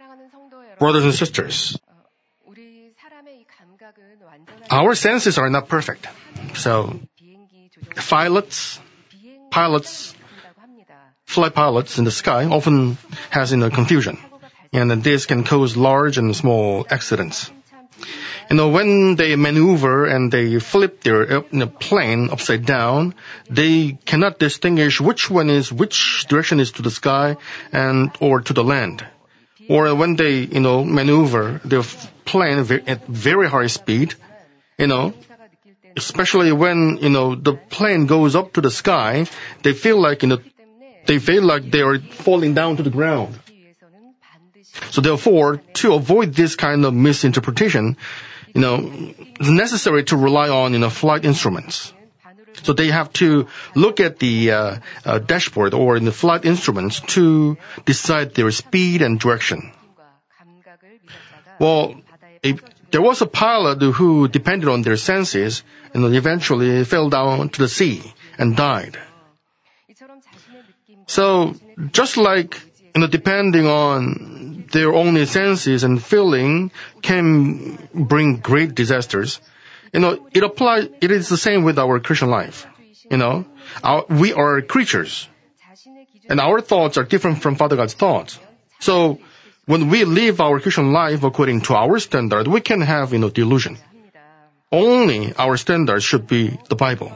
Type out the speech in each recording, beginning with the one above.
Brothers and sisters, our senses are not perfect. So, pilots, flight pilots in the sky often has confusion. And this can cause large and small accidents. When they maneuver and they flip their plane upside down, they cannot distinguish which direction is to the sky or to the land. Or when they, maneuver their plane at very high speed, especially when, the plane goes up to the sky, they feel like they are falling down to the ground. So therefore, to avoid this kind of misinterpretation, it's necessary to rely on, flight instruments. So they have to look at the dashboard or in the flight instruments to decide their speed and direction. Well, there was a pilot who depended on their senses and eventually fell down to the sea and died. So just like, depending on their own senses and feeling can bring great disasters, it is the same with our Christian life. We are creatures. And our thoughts are different from Father God's thoughts. So, when we live our Christian life according to our standard, we can have, delusion. Only our standard should be the Bible.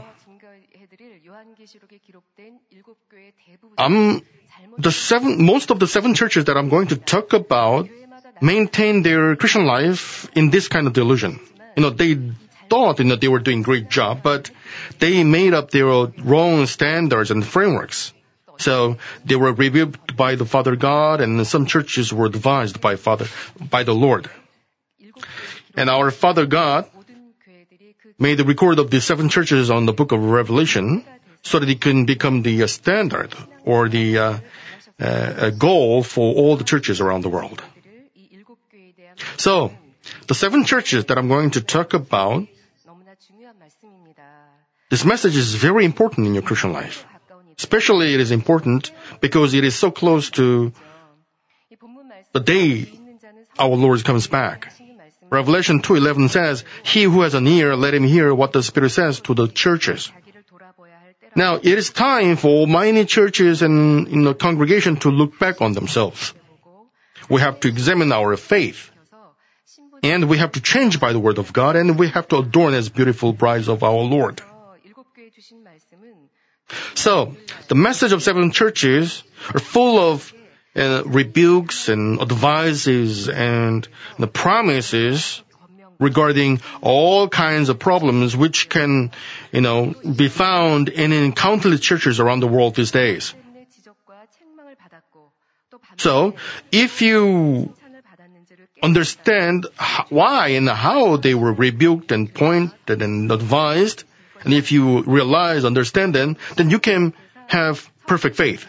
Most of the 7 churches that I'm going to talk about maintain their Christian life in this kind of delusion. They thought, they were doing a great job, but they made up their wrong standards and frameworks. So they were rebuked by the Father God, and some churches were advised by the Lord. And our Father God made the record of the 7 churches on the book of Revelation so that it can become the standard or the goal for all the churches around the world. So, the 7 churches that I'm going to talk about, this message is very important in your Christian life. Especially it is important because it is so close to the day our Lord comes back. Revelation 2:11 says, "He who has an ear, let him hear what the Spirit says to the churches." Now, it is time for many churches and the congregation to look back on themselves. We have to examine our faith. And we have to change by the word of God, and we have to adorn as beautiful brides of our Lord. So, the message of 7 churches are full of rebukes and advices and the promises regarding all kinds of problems which can, be found in countless churches around the world these days. So, if you understand why and how they were rebuked and pointed and advised, and if you understand them, then you can have perfect faith.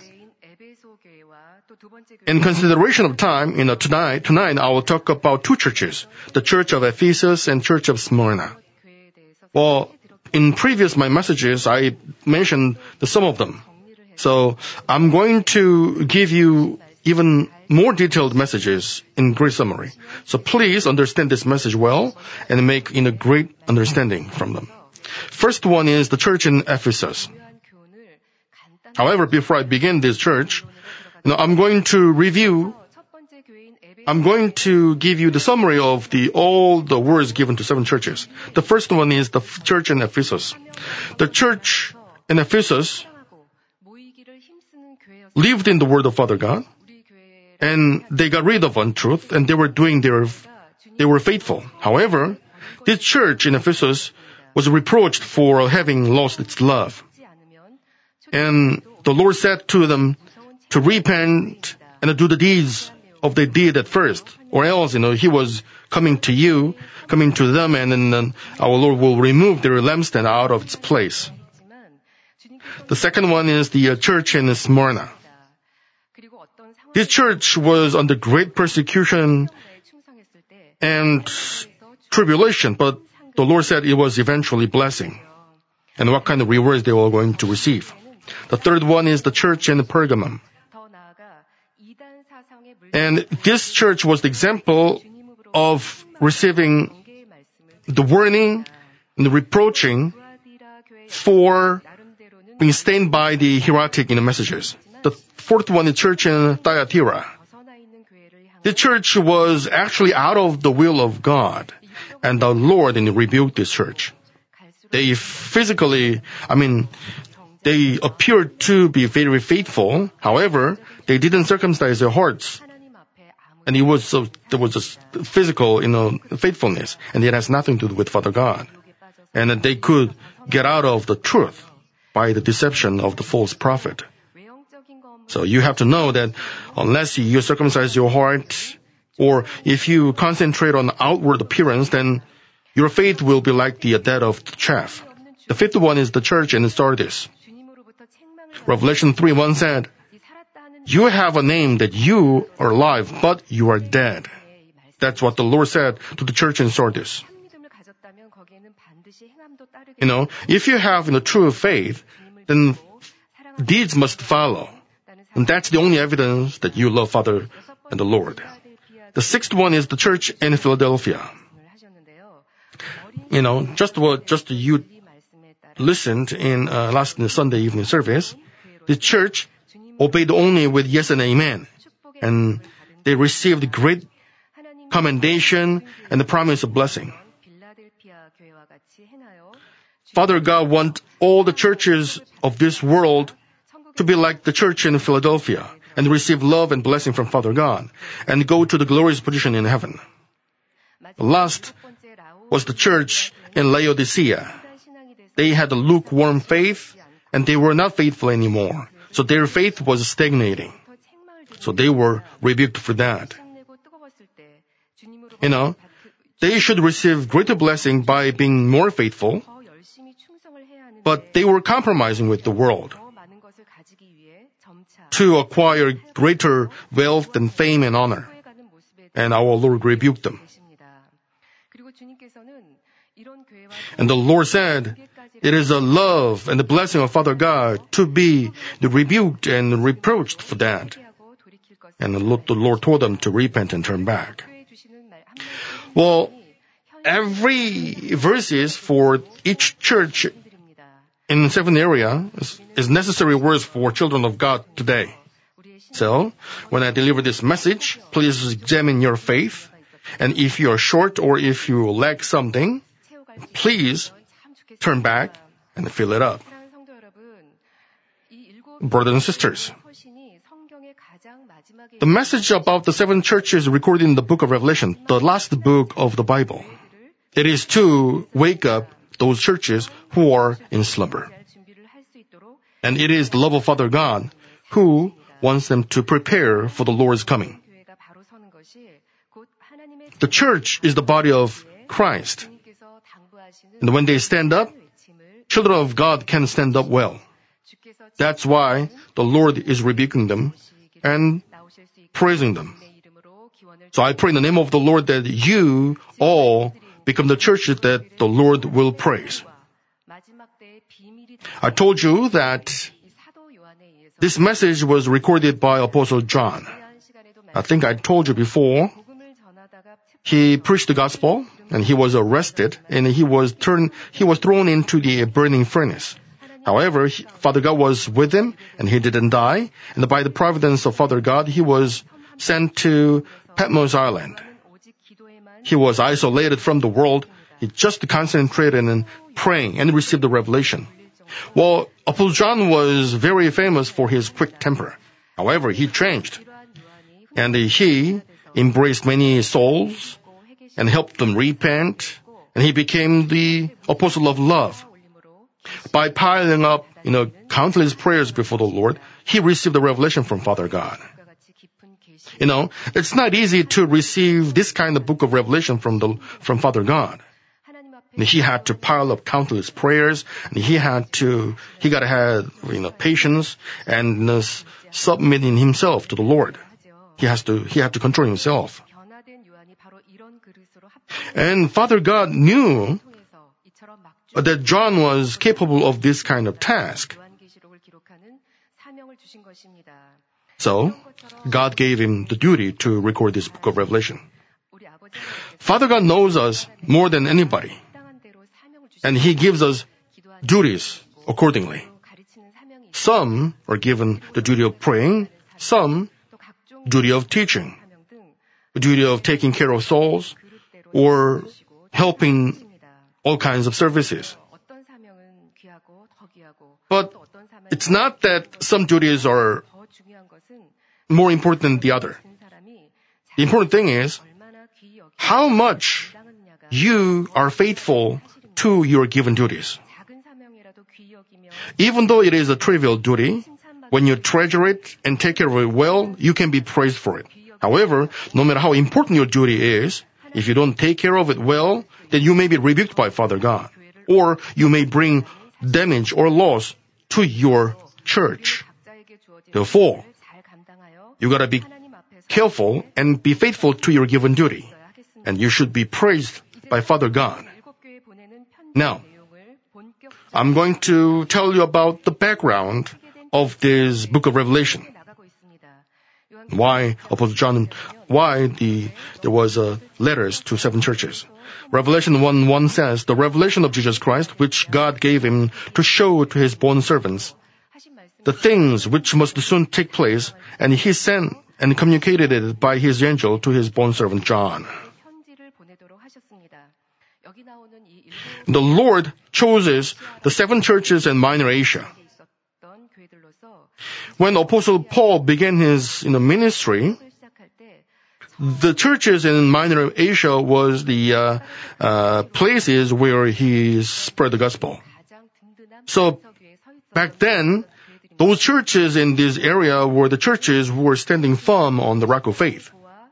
In consideration of time, tonight I will talk about 2 churches, the Church of Ephesus and Church of Smyrna. Well, in my messages, I mentioned some of them. So, I'm going to give you even more detailed messages in great summary. So please understand this message well and make a great understanding from them. First one is the church in Ephesus. However, before I begin this church, I'm going to give you the summary of all the words given to 7 churches. The first one is the church in Ephesus. The church in Ephesus lived in the word of Father God, and they got rid of untruth, and they were faithful. However, this church in Ephesus was reproached for having lost its love. And the Lord said to them to repent and do the deeds of they did at first, or else, He was coming to them, and then our Lord will remove their lampstand out of its place. The second one is the church in Smyrna. This church was under great persecution and tribulation, but the Lord said it was eventually blessing. And what kind of rewards they were going to receive. The third one is the church in Pergamum. And this church was the example of receiving the warning and the reproaching for being stained by the heretic in the messages. The fourth one is church in Thyatira. The church was actually out of the will of God, and the Lord rebuked this church. They they appeared to be very faithful. However, they didn't circumcise their hearts. And there was just physical, faithfulness, and it has nothing to do with Father God. And that they could get out of the truth by the deception of the false prophet. So you have to know that unless you circumcise your heart, or if you concentrate on outward appearance, then your faith will be like the dead of the chaff. The fifth one is the church in Sardis. Revelation 3:1 said, "You have a name that you are alive, but you are dead." That's what the Lord said to the church in Sardis. If you have true faith, then deeds must follow. And that's the only evidence that you love Father and the Lord. The sixth one is the church in Philadelphia. Just you listened in last Sunday evening service, the church obeyed only with yes and amen. And they received great commendation and the promise of blessing. Father God wants all the churches of this world to be like the church in Philadelphia and receive love and blessing from Father God and go to the glorious position in heaven. Last was the church in Laodicea. They had a lukewarm faith and they were not faithful anymore. So their faith was stagnating. So they were rebuked for that. They should receive greater blessing by being more faithful, but they were compromising with the world to acquire greater wealth and fame and honor. And our Lord rebuked them. And the Lord said, it is a love and the blessing of Father God to be rebuked and reproached for that. And the Lord told them to repent and turn back. Well, every verses for each church in 7 areas is necessary words for children of God today. So, when I deliver this message, please examine your faith. And if you are short or if you lack something, please turn back and fill it up. Brothers and sisters, the message about the 7 churches recorded in the book of Revelation, the last book of the Bible, it is to wake up those churches who are in slumber. And it is the love of Father God who wants them to prepare for the Lord's coming. The church is the body of Christ. And when they stand up, children of God can stand up well. That's why the Lord is rebuking them and praising them. So I pray in the name of the Lord that you all become the church that the Lord will praise. I told you that this message was recorded by Apostle John. I think I told you before. He preached the gospel and he was arrested and he was thrown into the burning furnace. However, Father God was with him and he didn't die. And by the providence of Father God, he was sent to Patmos Island. He was isolated from the world. He just concentrated on praying and received the revelation. Well, Apostle John was very famous for his quick temper. However, he changed. And he embraced many souls and helped them repent. And he became the apostle of love. By piling up, countless prayers before the Lord, he received the revelation from Father God. It's not easy to receive this kind of book of revelation from Father God. He had to pile up countless prayers, and he got to have, patience and submitting himself to the Lord. He had to control himself. And Father God knew that John was capable of this kind of task. So, God gave him the duty to record this book of Revelation. Father God knows us more than anybody, and He gives us duties accordingly. Some are given the duty of praying, some duty of teaching, the duty of taking care of souls, or helping all kinds of services. But it's not that some duties are more important than the other. The important thing is how much you are faithful to your given duties. Even though it is a trivial duty, when you treasure it and take care of it well, you can be praised for it. However, no matter how important your duty is, if you don't take care of it well, then you may be rebuked by Father God, or you may bring damage or loss to your church. Therefore, you gotta be careful and be faithful to your given duty, and you should be praised by Father God. Now, I'm going to tell you about the background of this book of Revelation. Why Apostle John, there was letters to 7 churches. Revelation 1:1 says, the revelation of Jesus Christ, which God gave him to show to his born servants, the things which must soon take place, and he sent and communicated it by his angel to his born servant John. The Lord chooses the 7 churches in Minor Asia. When Apostle Paul began his ministry, the churches in Minor Asia was the places where he spread the gospel. So back then, those churches in this area were the churches who were standing firm on the rock of faith.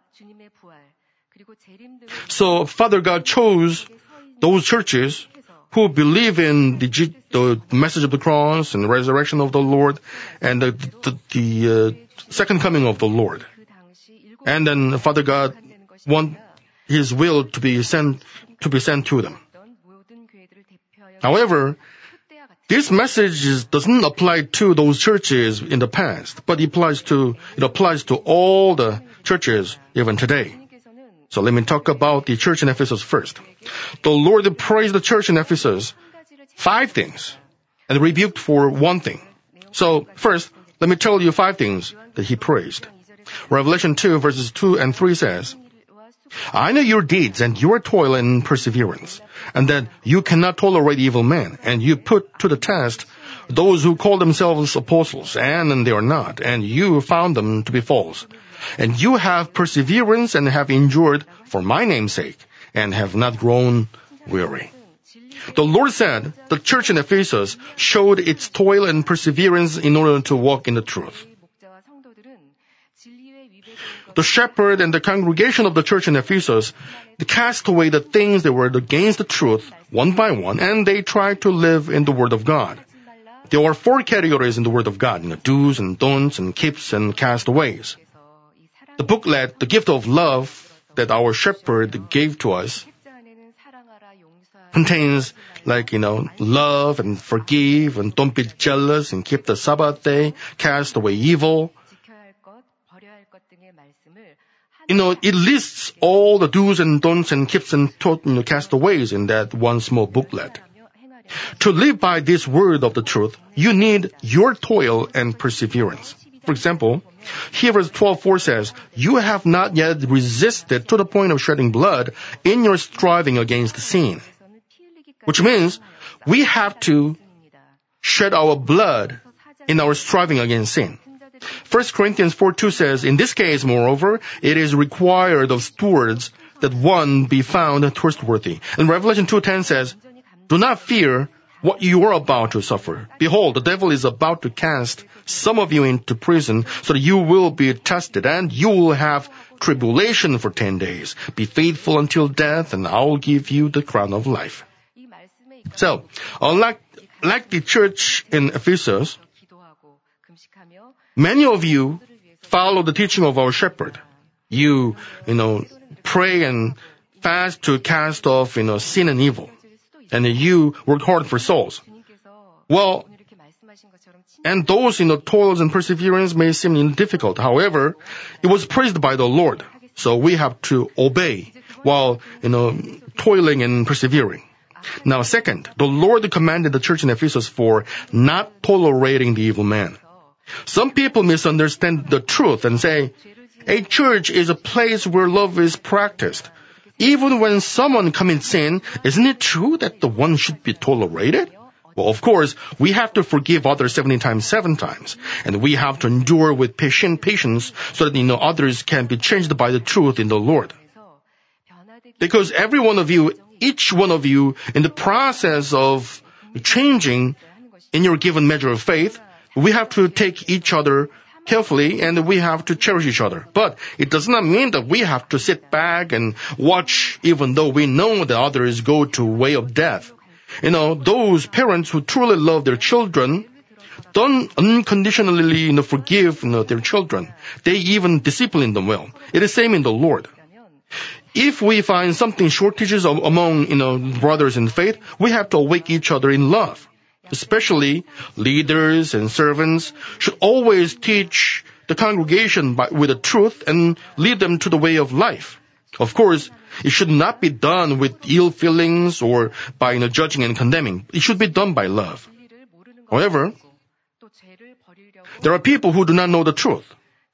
So Father God chose those churches who believe in the message of the cross and the resurrection of the Lord and the second coming of the Lord. And then Father God want His will to be sent to them. However, this message doesn't apply to those churches in the past, but it applies to all the churches even today. So let me talk about the church in Ephesus first. The Lord praised the church in Ephesus 5 things and rebuked for 1 thing. So first, let me tell you 5 things that He praised. Revelation 2 verses 2 and 3 says, I know your deeds and your toil and perseverance, and that you cannot tolerate evil men, and you put to the test those who call themselves apostles, and they are not, and you found them to be false. And you have perseverance and have endured for my name's sake, and have not grown weary. The Lord said the church in Ephesus showed its toil and perseverance in order to walk in the truth. The shepherd and the congregation of the church in Ephesus cast away the things that were against the truth one by one, and they tried to live in the Word of God. There are 4 categories in the Word of God, do's and don'ts and keeps and castaways. The booklet, the gift of love that our shepherd gave to us, contains love and forgive and don't be jealous and keep the Sabbath day, cast away evil. It lists all the do's and don'ts and keeps and castaways in that one small booklet. To live by this word of the truth, you need your toil and perseverance. For example, Hebrews 12:4 says, you have not yet resisted to the point of shedding blood in your striving against sin. Which means we have to shed our blood in our striving against sin. 1 Corinthians 4:2 says, in this case, moreover, it is required of stewards that one be found trustworthy. And Revelation 2:10 says, do not fear what you are about to suffer. Behold, the devil is about to cast some of you into prison so that you will be tested, and you will have tribulation for 10 days. Be faithful until death, and I will give you the crown of life. So, like the church in Ephesus, many of you follow the teaching of our shepherd. You pray and fast to cast off, sin and evil. And you work hard for souls. Well, And those toils and perseverance may seem difficult. However, it was praised by the Lord. So we have to obey while, toiling and persevering. Now, second, the Lord commanded the church in Ephesus for not tolerating the evil man. Some people misunderstand the truth and say, a church is a place where love is practiced. Even when someone commits sin, isn't it true that the one should be tolerated? Well, of course, we have to forgive others 70 times, 7 times. And we have to endure with patience so that, others can be changed by the truth in the Lord. Because every one of you, each one of you, in the process of changing in your given measure of faith, we have to take each other carefully and we have to cherish each other. But it does not mean that we have to sit back and watch even though we know that others go to way of death. Those parents who truly love their children don't unconditionally forgive their children. They even discipline them well. It is same in the Lord. If we find something shortages among brothers in faith, we have to awake each other in love. Especially leaders and servants should always teach the congregation with the truth and lead them to the way of life. Of course, it should not be done with ill feelings or by judging and condemning. It should be done by love. However, there are people who do not know the truth.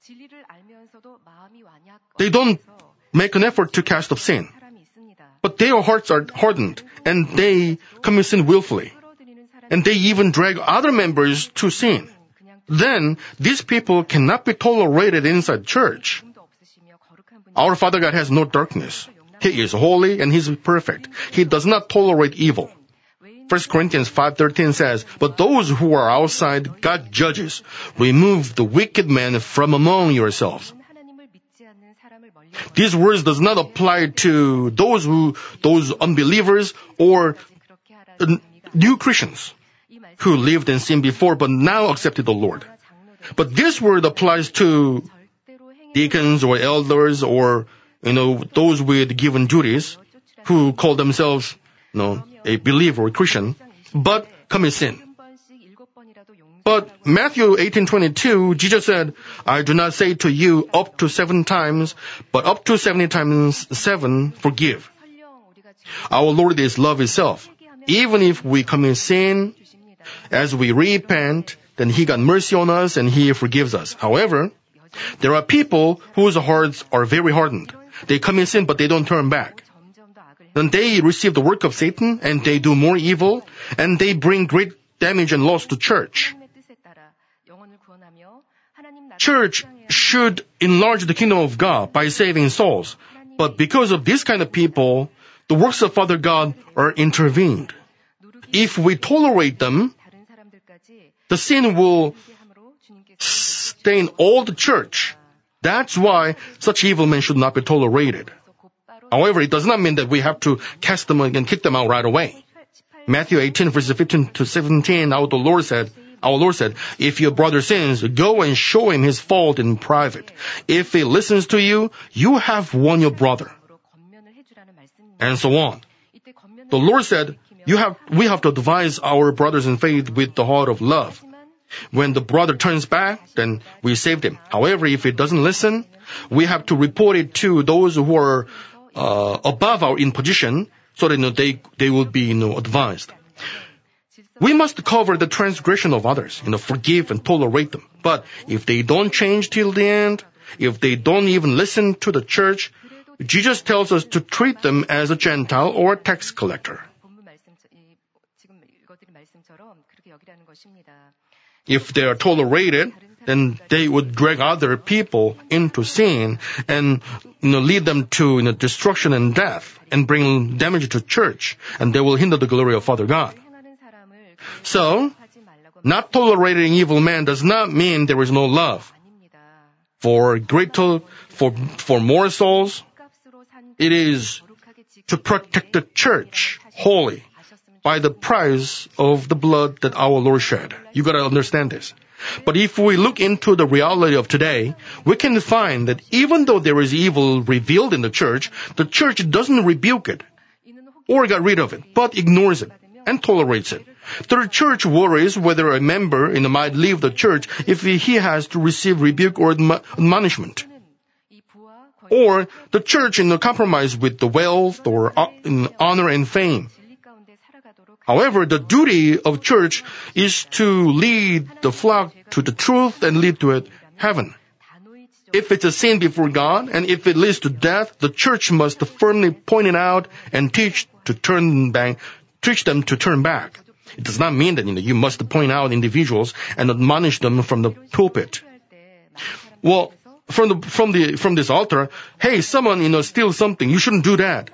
They don't make an effort to cast off sin. But their hearts are hardened and they commit sin willfully. And they even drag other members to sin. Then, these people cannot be tolerated inside church. Our Father God has no darkness. He is holy and He is perfect. He does not tolerate evil. 1 Corinthians 5:13 says, "But those who are outside, God judges. Remove the wicked man from among yourselves." These words does not apply to those unbelievers or new Christians who lived in sin before but now accepted the Lord. But this word applies to deacons or elders or, those with given duties who call themselves, a believer or Christian, but commit sin. But Matthew 18:22, Jesus said, "I do not say to you up to 7 times, but up to 70 times 7 forgive." Our Lord is love itself. Even if we commit sin, as we repent, then He got mercy on us and He forgives us. However, there are people whose hearts are very hardened. They commit sin, but they don't turn back. Then they receive the work of Satan and they do more evil and they bring great damage and loss to church. Church should enlarge the kingdom of God by saving souls. But because of this kind of people, the works of Father God are intervened. If we tolerate them, the sin will stain all the church. That's why such evil men should not be tolerated. However, it does not mean that we have to cast them and kick them out right away. Matthew 18, verses 15 to 17, our Lord said, "If your brother sins, go and show him his fault in private. If he listens to you, you have won your brother." And so on. The Lord said, we have to advise our brothers in faith with the heart of love. When the brother turns back, then we saved him. However, if he doesn't listen, we have to report it to those who are above our in position, so that they will be advised. We must cover the transgression of others, forgive and tolerate them. But if they don't change till the end, if they don't even listen to the church, Jesus tells us to treat them as a Gentile or a tax collector. If they are tolerated, then they would drag other people into sin and lead them to destruction and death and bring damage to church, and they will hinder the glory of Father God. So, not tolerating evil men does not mean there is no love. For more souls, it is to protect the church holy by the price of the blood that our Lord shed. You gotta understand this. But if we look into the reality of today, we can find that even though there is evil revealed in the church doesn't rebuke it or get rid of it, but ignores it and tolerates it. The church worries whether a member might leave the church if he has to receive rebuke or admonishment. Or the church compromise with the wealth or honor and fame. However, the duty of church is to lead the flock to the truth and lead to heaven. If it's a sin before God and if it leads to death, the church must firmly point it out and teach them to turn back. It does not mean that you must point out individuals and admonish them from the pulpit. Well, from this altar, hey, someone steals something. You shouldn't do that.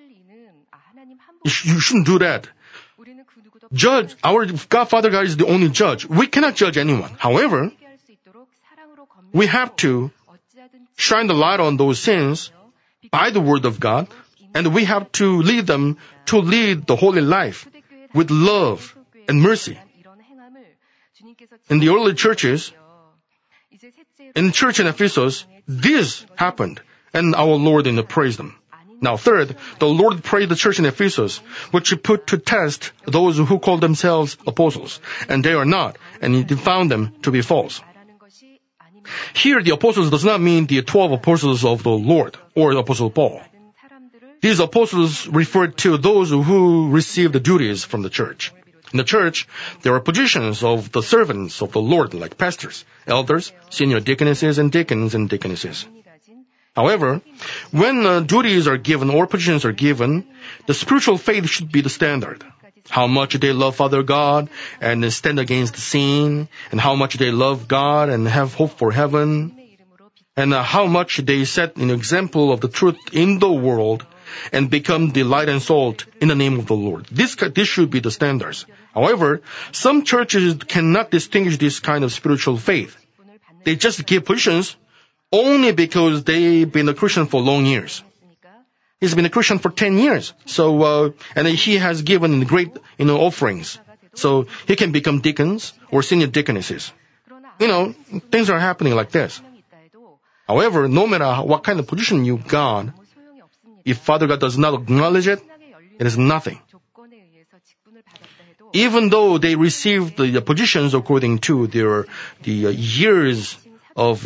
You shouldn't do that. Judge, our Father God is the only judge. We cannot judge anyone. However, we have to shine the light on those sins by the word of God, and we have to lead them to lead the holy life with love and mercy. In the early churches, in the church in Ephesus, this happened, and our Lord praised them. Now, third, the Lord praised the church in Ephesus, which He put to test those who call themselves apostles, and they are not, and He found them to be false. Here, the apostles does not mean the 12 apostles of the Lord or Apostle Paul. These apostles refer to those who receive the duties from the church. In the church, there are positions of the servants of the Lord, like pastors, elders, senior deaconesses, and deacons and deaconesses. However, when duties are given or positions are given, the spiritual faith should be the standard. How much they love Father God and stand against sin, and how much they love God and have hope for heaven, and how much they set an example of the truth in the world and become the light and salt in the name of the Lord. This should be the standards. However, some churches cannot distinguish this kind of spiritual faith. They just give positions only because they've been a Christian for long years. He's been a Christian for 10 years. And he has given great, offerings. So he can become deacons or senior deaconesses. Things are happening like this. However, no matter what kind of position you got, if Father God does not acknowledge it, it is nothing. Even though they received the positions according to the years of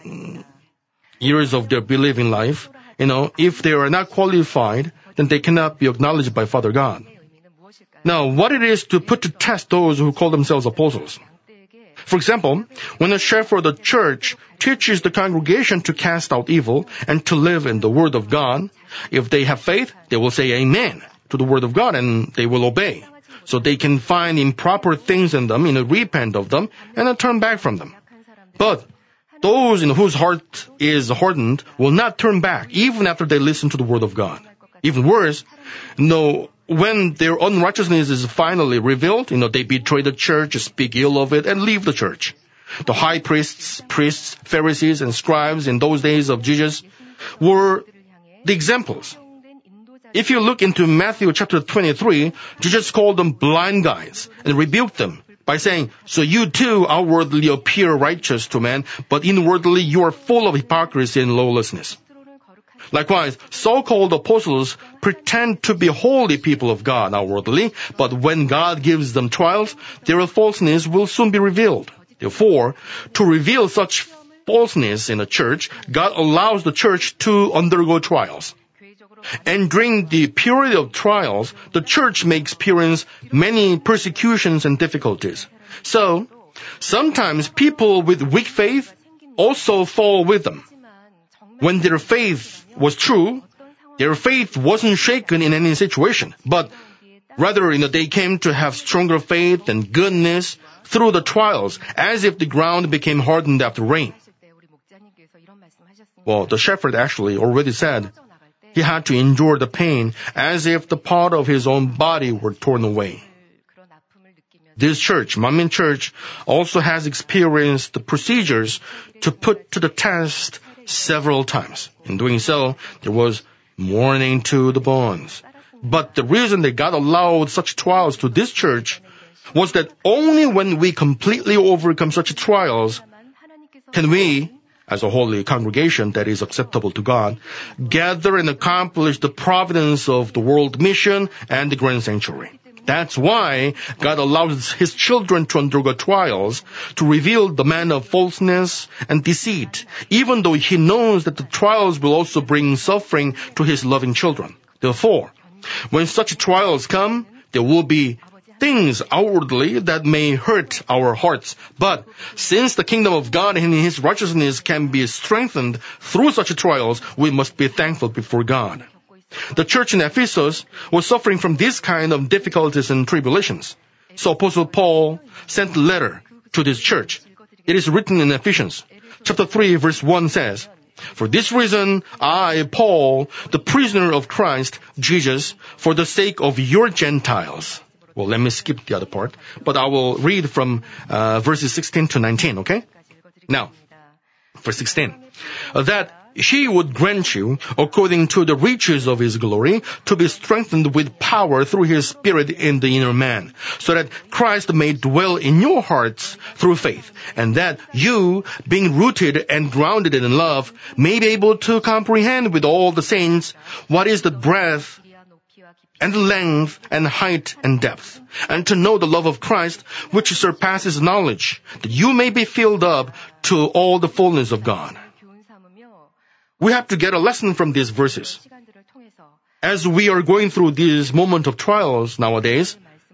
their believing life, if they are not qualified, then they cannot be acknowledged by Father God. Now, what it is to put to test those who call themselves apostles? For example, when a shepherd of the church teaches the congregation to cast out evil and to live in the Word of God, if they have faith, they will say Amen to the Word of God and they will obey. So they can find improper things in them, repent of them, and turn back from them. But those whose heart is hardened will not turn back, even after they listen to the Word of God. Even worse, when their unrighteousness is finally revealed, they betray the church, speak ill of it, and leave the church. The high priests, Pharisees, and scribes in those days of Jesus were the examples. If you look into Matthew chapter 23, Jesus called them blind guides and rebuked them by saying, "So you too outwardly appear righteous to man, but inwardly you are full of hypocrisy and lawlessness." Likewise, so-called apostles pretend to be holy people of God outwardly, but when God gives them trials, their falseness will soon be revealed. Therefore, to reveal such falseness in a church, God allows the church to undergo trials. And during the period of trials, the church may experience many persecutions and difficulties. So, sometimes people with weak faith also fall with them. When their faith was true, their faith wasn't shaken in any situation, but rather, they came to have stronger faith and goodness through the trials, as if the ground became hardened after rain. Well, the shepherd actually already said he had to endure the pain as if the part of his own body were torn away. This church, Manmin Church, also has experienced the procedures to put to the test several times. In doing so, there was mourning to the bones. But the reason that God allowed such trials to this church was that only when we completely overcome such trials can we, as a holy congregation that is acceptable to God, gather and accomplish the providence of the world mission and the grand sanctuary. That's why God allows His children to undergo trials to reveal the man of falseness and deceit, even though He knows that the trials will also bring suffering to His loving children. Therefore, when such trials come, there will be things outwardly that may hurt our hearts. But since the kingdom of God and His righteousness can be strengthened through such trials, we must be thankful before God. The church in Ephesus was suffering from this kind of difficulties and tribulations. So Apostle Paul sent a letter to this church. It is written in Ephesians. Chapter 3, verse 1 says, "For this reason, I, Paul, the prisoner of Christ Jesus, for the sake of your Gentiles." Well, let me skip the other part, but I will read from verses 16 to 19, okay? Now, verse 16. "That He would grant you, according to the riches of His glory, to be strengthened with power through His Spirit in the inner man, so that Christ may dwell in your hearts through faith, and that you, being rooted and grounded in love, may be able to comprehend with all the saints what is the breadth and length and height and depth, and to know the love of Christ, which surpasses knowledge, that you may be filled up to all the fullness of God." We have to get a lesson from these verses. As we are going through this moment of trials nowadays,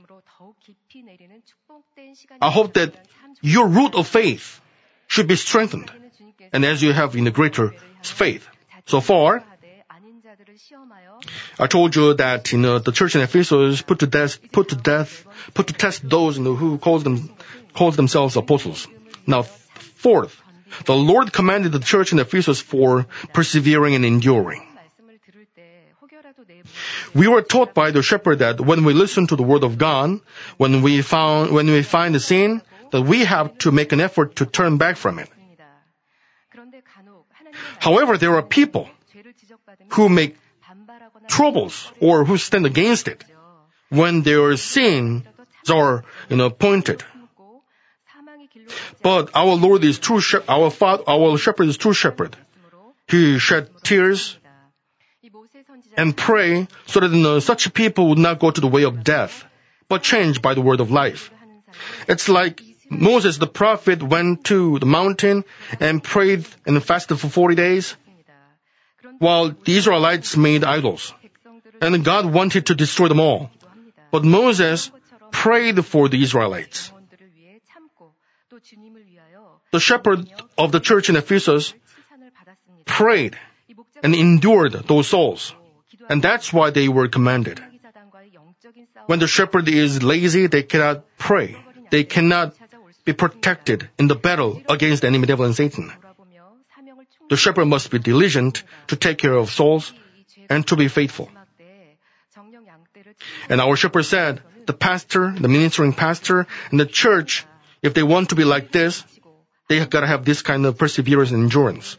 I hope that your root of faith should be strengthened, and as you have in a greater faith. So far, I told you that the church in Ephesus put to test those who calls themselves apostles. Now, fourth, the Lord commanded the church in Ephesus for persevering and enduring. We were taught by the shepherd that when we listen to the word of God, when we find the sin, that we have to make an effort to turn back from it. However, there are people who make troubles or who stand against it when their sins are pointed. But our Lord is true shepherd. Our shepherd is true shepherd. He shed tears and pray so that such people would not go to the way of death, but changed by the word of life. It's like Moses the prophet went to the mountain and prayed and fasted for 40 days, while the Israelites made idols, and God wanted to destroy them all. But Moses prayed for the Israelites. The shepherd of the church in Ephesus prayed and endured those souls, and that's why they were commanded. When the shepherd is lazy, they cannot pray. They cannot be protected in the battle against the enemy devil and Satan. The shepherd must be diligent to take care of souls and to be faithful. And our shepherd said, the pastor, the ministering pastor, and the church, if they want to be like this, they have got to have this kind of perseverance and endurance.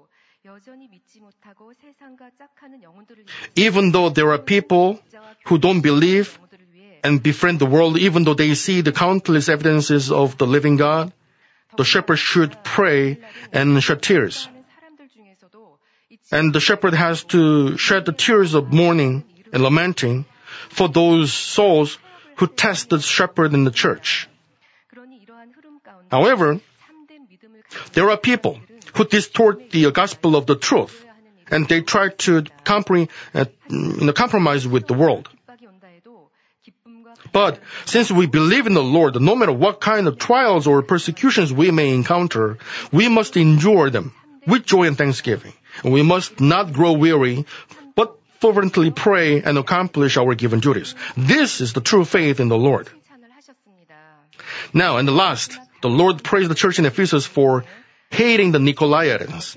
Even though there are people who don't believe and befriend the world, even though they see the countless evidences of the living God, the shepherd should pray and shed tears. And the shepherd has to shed the tears of mourning and lamenting for those souls who test the shepherd in the church. However, there are people who distort the gospel of the truth, and they try to compromise with the world. But since we believe in the Lord, no matter what kind of trials or persecutions we may encounter, we must endure them with joy and thanksgiving. And we must not grow weary, but fervently pray and accomplish our given duties. This is the true faith in the Lord. Now, and the last, the Lord praised the church in Ephesus for hating the Nicolaitans.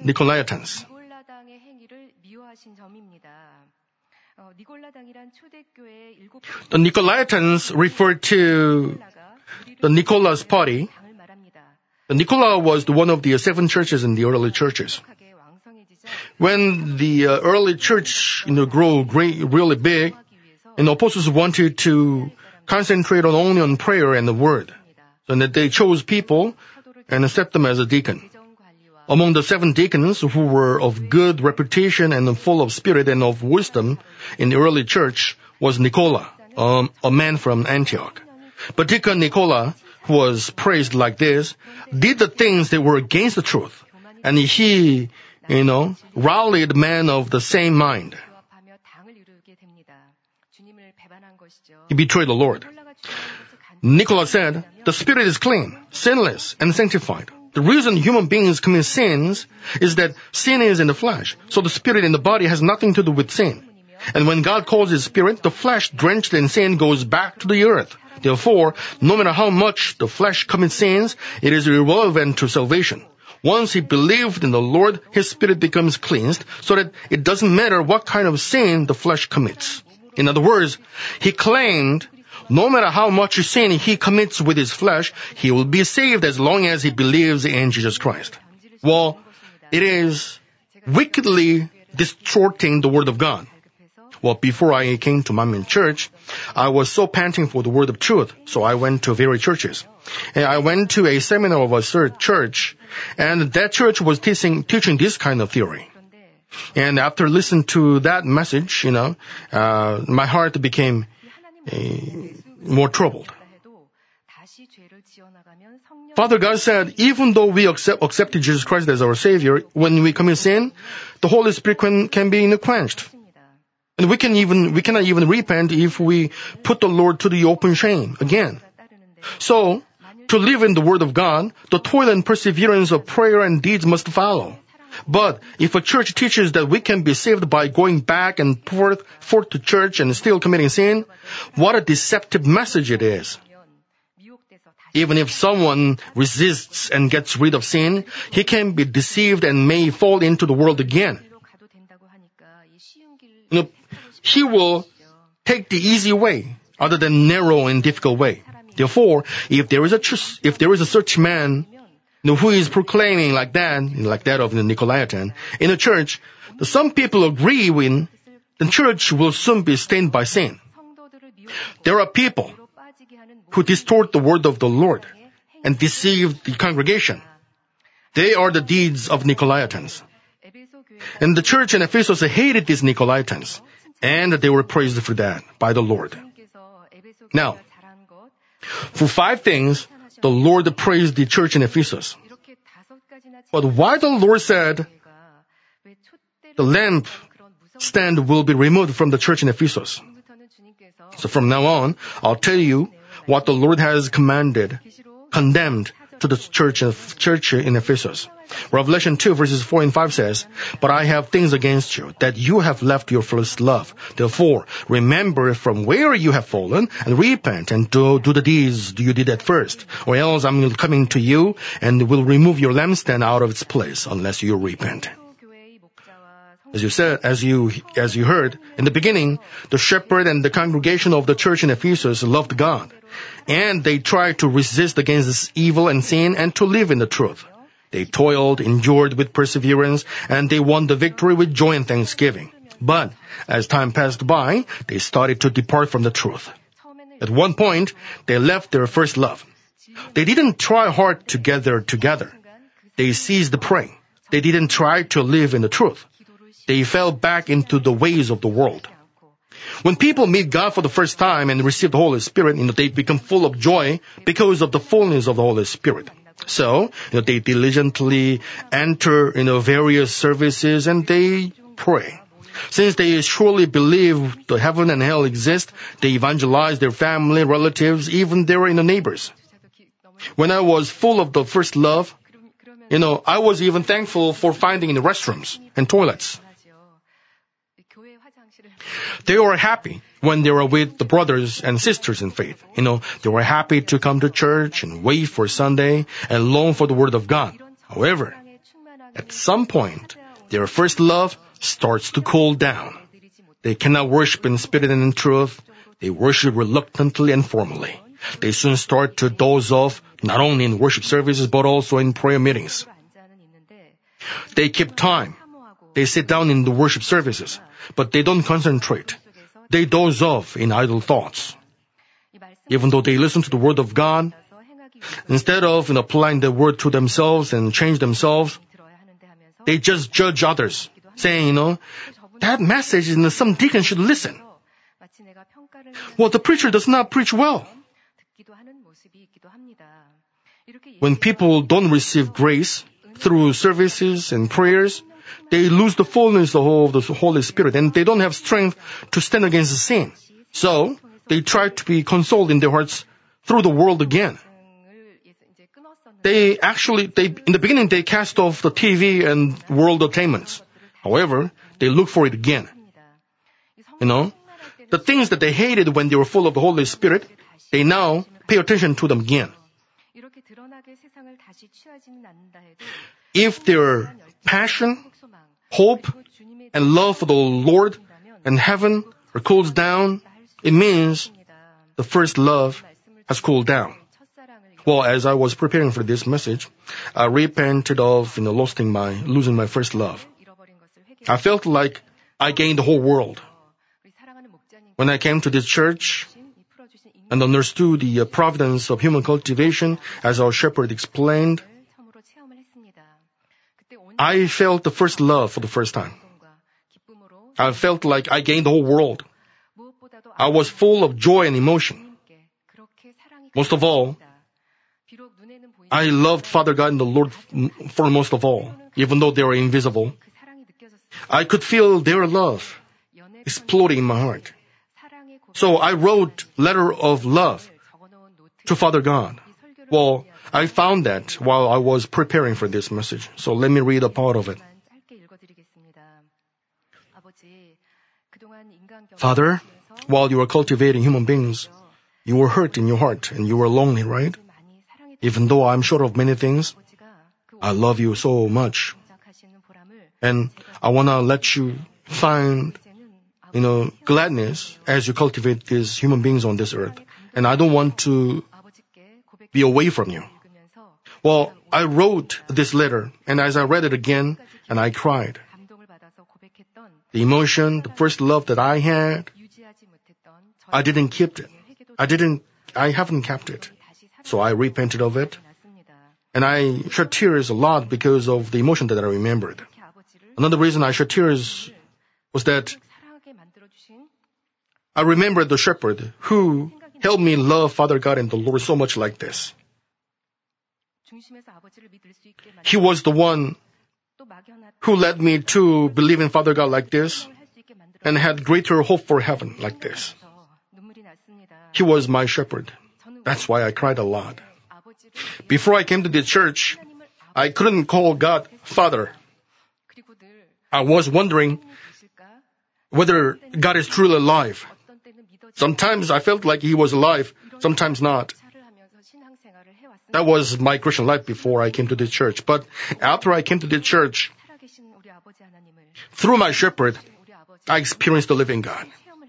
The Nicolaitans refer to the Nicola's party. The Nicola was one of the 7 churches in the early churches. When the early church grew really big, and the apostles wanted to concentrate only on prayer and the word, so that they chose people and set them as a deacon. Among the 7 deacons who were of good reputation and full of spirit and of wisdom in the early church was Nicola. a man from Antioch. But Deacon Nicola, who was praised like this, did the things that were against the truth. And he, rallied men of the same mind. He betrayed the Lord. Nicola said, the spirit is clean, sinless, and sanctified. The reason human beings commit sins is that sin is in the flesh. So the spirit in the body has nothing to do with sin. And when God calls his spirit, the flesh drenched in sin goes back to the earth. Therefore, no matter how much the flesh commits sins, it is irrelevant to salvation. Once he believed in the Lord, his spirit becomes cleansed so that it doesn't matter what kind of sin the flesh commits. In other words, he claimed no matter how much sin he commits with his flesh, he will be saved as long as he believes in Jesus Christ. Well, it is wickedly distorting the word of God. Well, before I came to Manmin Church, I was so panting for the word of truth, so I went to various churches. And I went to a seminar of a church, and that church was teaching this kind of theory. And after listening to that message, my heart became more troubled. Father God said, even though we accepted Jesus Christ as our Savior, when we commit sin, the Holy Spirit can be quenched. And we cannot even repent if we put the Lord to the open shame again. So, to live in the Word of God, the toil and perseverance of prayer and deeds must follow. But if a church teaches that we can be saved by going back and forth to church and still committing sin, what a deceptive message it is. Even if someone resists and gets rid of sin, he can be deceived and may fall into the world again. He will take the easy way other than narrow and difficult way. Therefore, if there is a such man who is proclaiming like that of the Nicolaitan in a church, some people agree with, the church will soon be stained by sin. There are people who distort the word of the Lord and deceive the congregation. They are the deeds of Nicolaitans. And the church in Ephesus hated these Nicolaitans, and they were praised for that by the Lord. Now, for 5 things, the Lord praised the church in Ephesus. But why the Lord said the lamp stand will be removed from the church in Ephesus? So from now on, I'll tell you what the Lord has condemned to the church in Ephesus. Revelation 2 verses 4 and 5 says, but I have things against you, that you have left your first love. Therefore, remember from where you have fallen, and repent and do the deeds you did at first. Or else I'm coming to you and will remove your lampstand out of its place, unless you repent. As you heard, in the beginning, the shepherd and the congregation of the church in Ephesus loved God. And they tried to resist against this evil and sin and to live in the truth. They toiled, endured with perseverance, and they won the victory with joy and thanksgiving. But as time passed by, they started to depart from the truth. At one point, they left their first love. They didn't try hard to gather together. They ceased praying. They didn't try to live in the truth. They fell back into the ways of the world. When people meet God for the first time and receive the Holy Spirit, they become full of joy because of the fullness of the Holy Spirit. So, they diligently enter, various services and they pray. Since they surely believe the heaven and hell exist, they evangelize their family, relatives, even their neighbors. When I was full of the first love, I was even thankful for finding in the restrooms and toilets. They were happy when they were with the brothers and sisters in faith. They were happy to come to church and wait for Sunday and long for the Word of God. However, at some point, their first love starts to cool down. They cannot worship in spirit and in truth. They worship reluctantly and formally. They soon start to doze off, not only in worship services, but also in prayer meetings. They keep time. They sit down in the worship services, but they don't concentrate. They doze off in idle thoughts. Even though they listen to the word of God, instead of applying the word to themselves and change themselves, they just judge others, saying, that message, some deacon should listen. Well, the preacher does not preach well. When people don't receive grace through services and prayers, they lose the fullness of the Holy Spirit and they don't have strength to stand against sin. So, they try to be consoled in their hearts through the world again. In the beginning, they cast off the TV and world attainments. However, they look for it again. The things that they hated when they were full of the Holy Spirit, they now pay attention to them again. If their passion, hope, and love for the Lord and heaven are cooled down, it means the first love has cooled down. Well, as I was preparing for this message, I repented of losing my first love. I felt like I gained the whole world. When I came to this church and understood the providence of human cultivation, as our shepherd explained, I felt the first love for the first time. I felt like I gained the whole world. I was full of joy and emotion. Most of all, I loved Father God and the Lord foremost of all, even though they were invisible. I could feel their love exploding in my heart. So I wrote letter of love to Father God. Well, I found that while I was preparing for this message. So let me read a part of it. Father, while you were cultivating human beings, you were hurt in your heart and you were lonely, right? Even though I'm short of many things, I love you so much. And I want to let you find, gladness as you cultivate these human beings on this earth. And I don't want to be away from you. Well, I wrote this letter, and as I read it again, and I cried. The emotion, the first love that I had, I didn't keep it. I haven't kept it. So I repented of it. And I shed tears a lot because of the emotion that I remembered. Another reason I shed tears was that I remembered the shepherd who helped me love Father God and the Lord so much like this. He was the one who led me to believe in Father God like this and had greater hope for heaven like this. He was my shepherd. That's why I cried a lot. Before I came to the church, I couldn't call God Father. I was wondering whether God is truly alive. Sometimes I felt like He was alive, sometimes not. That was my Christian life before I came to the church. But after I came to the church, through my shepherd, I experienced the living God.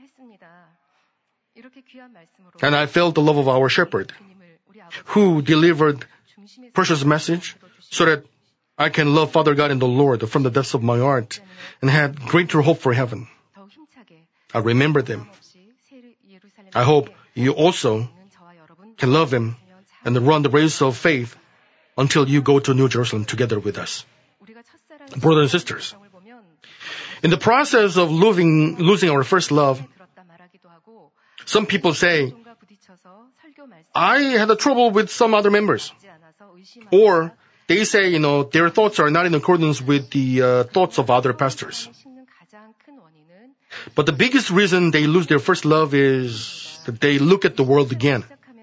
And I felt the love of our shepherd, who delivered precious message so that I can love Father God and the Lord from the depths of my heart and had greater hope for heaven. I remember them. I hope you also can love Him and run the race of faith until you go to New Jerusalem together with us. Brothers and sisters, in the process of losing our first love, some people say, I had a trouble with some other members. Or they say, their thoughts are not in accordance with the thoughts of other pastors. But the biggest reason they lose their first love is that they look at the world again.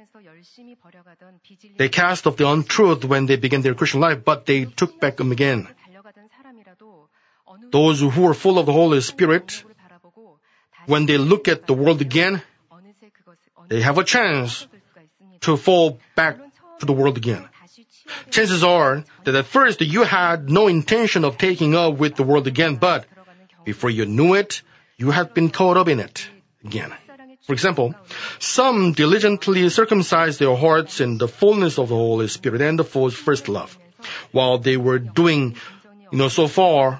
They cast off the untruth when they began their Christian life, but they took back them again. Those who are full of the Holy Spirit, when they look at the world again, they have a chance to fall back to the world again. Chances are that at first you had no intention of taking up with the world again, but before you knew it, you had been caught up in it again. For example, some diligently circumcised their hearts in the fullness of the Holy Spirit and the first love. While they were doing, for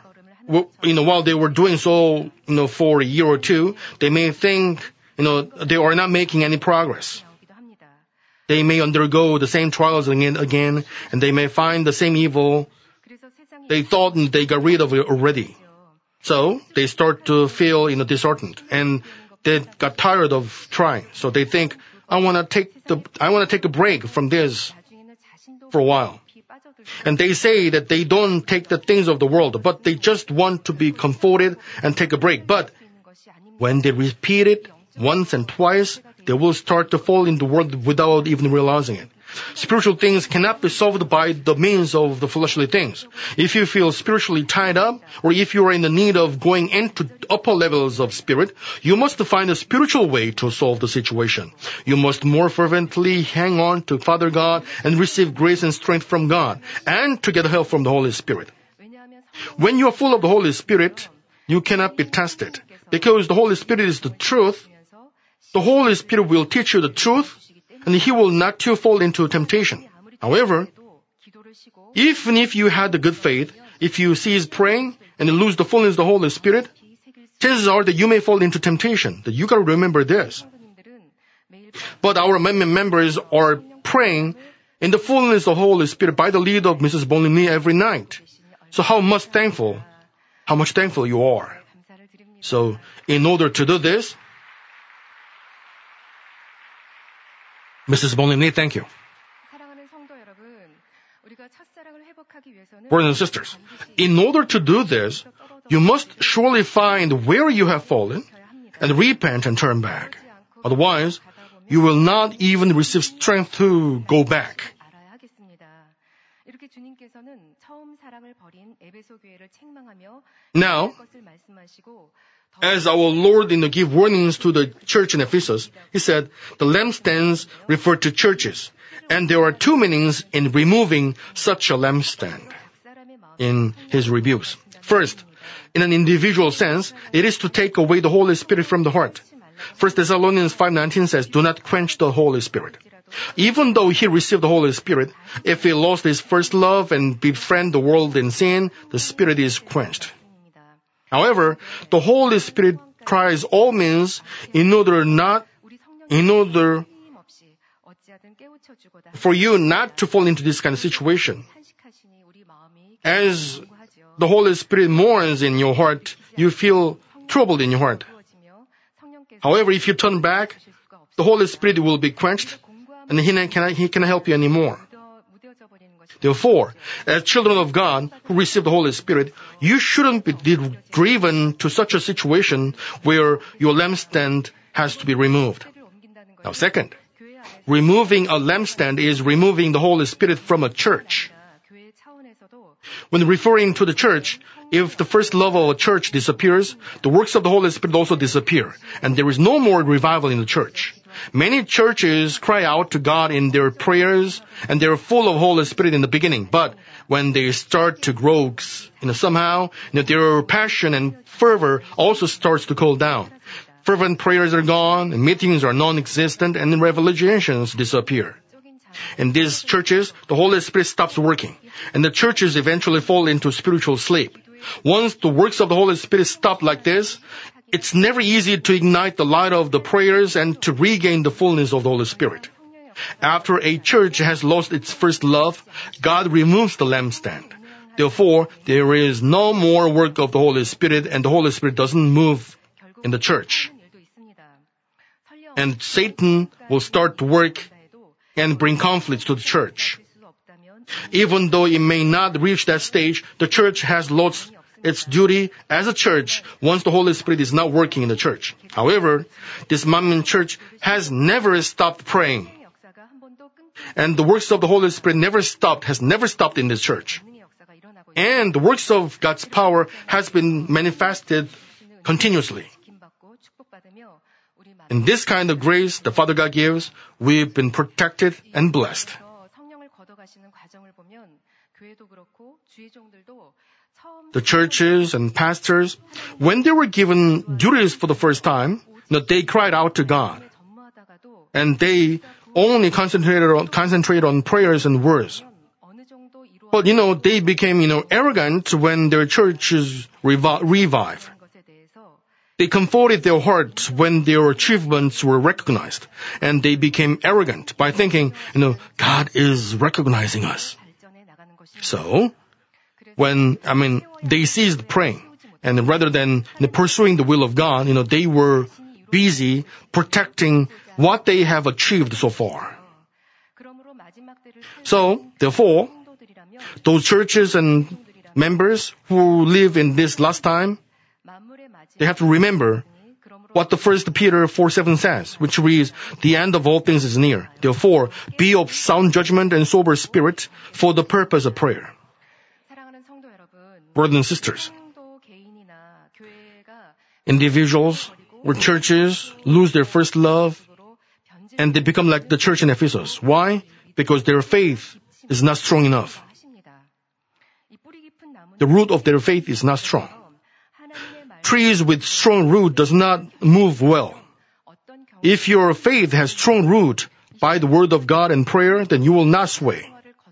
a year or two, they may think, they are not making any progress. They may undergo the same trials again, and they may find the same evil they thought they got rid of it already. So they start to feel, disheartened, and they got tired of trying. So they think, I want to take a break from this for a while. And they say that they don't take the things of the world, but they just want to be comforted and take a break. But when they repeat it once and twice, they will start to fall in the world without even realizing it. Spiritual things cannot be solved by the means of the fleshly things. If you feel spiritually tied up, or if you are in the need of going into upper levels of spirit, you must find a spiritual way to solve the situation. You must more fervently hang on to Father God and receive grace and strength from God, and to get help from the Holy Spirit. When you are full of the Holy Spirit, you cannot be tested, because the Holy Spirit is the truth. The Holy Spirit will teach you the truth, and He will not you fall into temptation. However, even if you had the good faith, if you cease praying and lose the fullness of the Holy Spirit, chances are that you may fall into temptation. That you got to remember this. But our members are praying in the fullness of the Holy Spirit by the lead of Mrs. Bonini every night. So how much thankful you are. So in order to do this, Mrs. Bonini, thank you. Brothers and sisters, in order to do this, you must surely find where you have fallen and repent and turn back. Otherwise, you will not even receive strength to go back. Now, as our Lord give warnings to the church in Ephesus, He said the lampstands refer to churches, and there are two meanings in removing such a lampstand in His rebukes. First, in an individual sense, it is to take away the Holy Spirit from the heart. 1 Thessalonians 5:19 says, do not quench the Holy Spirit. Even though he received the Holy Spirit, if he lost his first love and befriend the world in sin, the Spirit is quenched. However, the Holy Spirit tries all means in order for you not to fall into this kind of situation. As the Holy Spirit mourns in your heart, you feel troubled in your heart. However, if you turn back, the Holy Spirit will be quenched, and He cannot help you anymore. Therefore, as children of God who receive the Holy Spirit, you shouldn't be driven to such a situation where your lampstand has to be removed. Now, second, removing a lampstand is removing the Holy Spirit from a church. When referring to the church, if the first love of a church disappears, the works of the Holy Spirit also disappear, and there is no more revival in the church. Many churches cry out to God in their prayers, and they're full of Holy Spirit in the beginning. But when they start to grow, somehow, their passion and fervor also starts to cool down. Fervent prayers are gone, and meetings are non-existent, and revelations disappear. In these churches, the Holy Spirit stops working, and the churches eventually fall into spiritual sleep. Once the works of the Holy Spirit stop like this, it's never easy to ignite the light of the prayers and to regain the fullness of the Holy Spirit. After a church has lost its first love, God removes the lampstand. Therefore, there is no more work of the Holy Spirit, and the Holy Spirit doesn't move in the church. And Satan will start to work and bring conflicts to the church. Even though it may not reach that stage, the church has lost its duty as a church once the Holy Spirit is not working in the church. However, this Manmin church has never stopped praying. And the works of the Holy Spirit has never stopped in this church. And the works of God's power has been manifested continuously. In this kind of grace the Father God gives, we've been protected and blessed. The churches and pastors, when they were given duties for the first time, they cried out to God. And they only concentrated on prayers and words. But, they became, arrogant when their churches revived. They comforted their hearts when their achievements were recognized. And they became arrogant by thinking, God is recognizing us. So, when they ceased praying, and rather than pursuing the will of God, they were busy protecting what they have achieved so far. So, therefore, those churches and members who live in this last time, they have to remember what the 1 Peter 4:7 says, which reads, "The end of all things is near. Therefore, be of sound judgment and sober spirit for the purpose of prayer." Brothers and sisters, individuals or churches lose their first love and they become like the church in Ephesus. Why? Because their faith is not strong enough. The root of their faith is not strong. Trees with strong root does not move well. If your faith has strong root by the word of God and prayer, then you will not sway.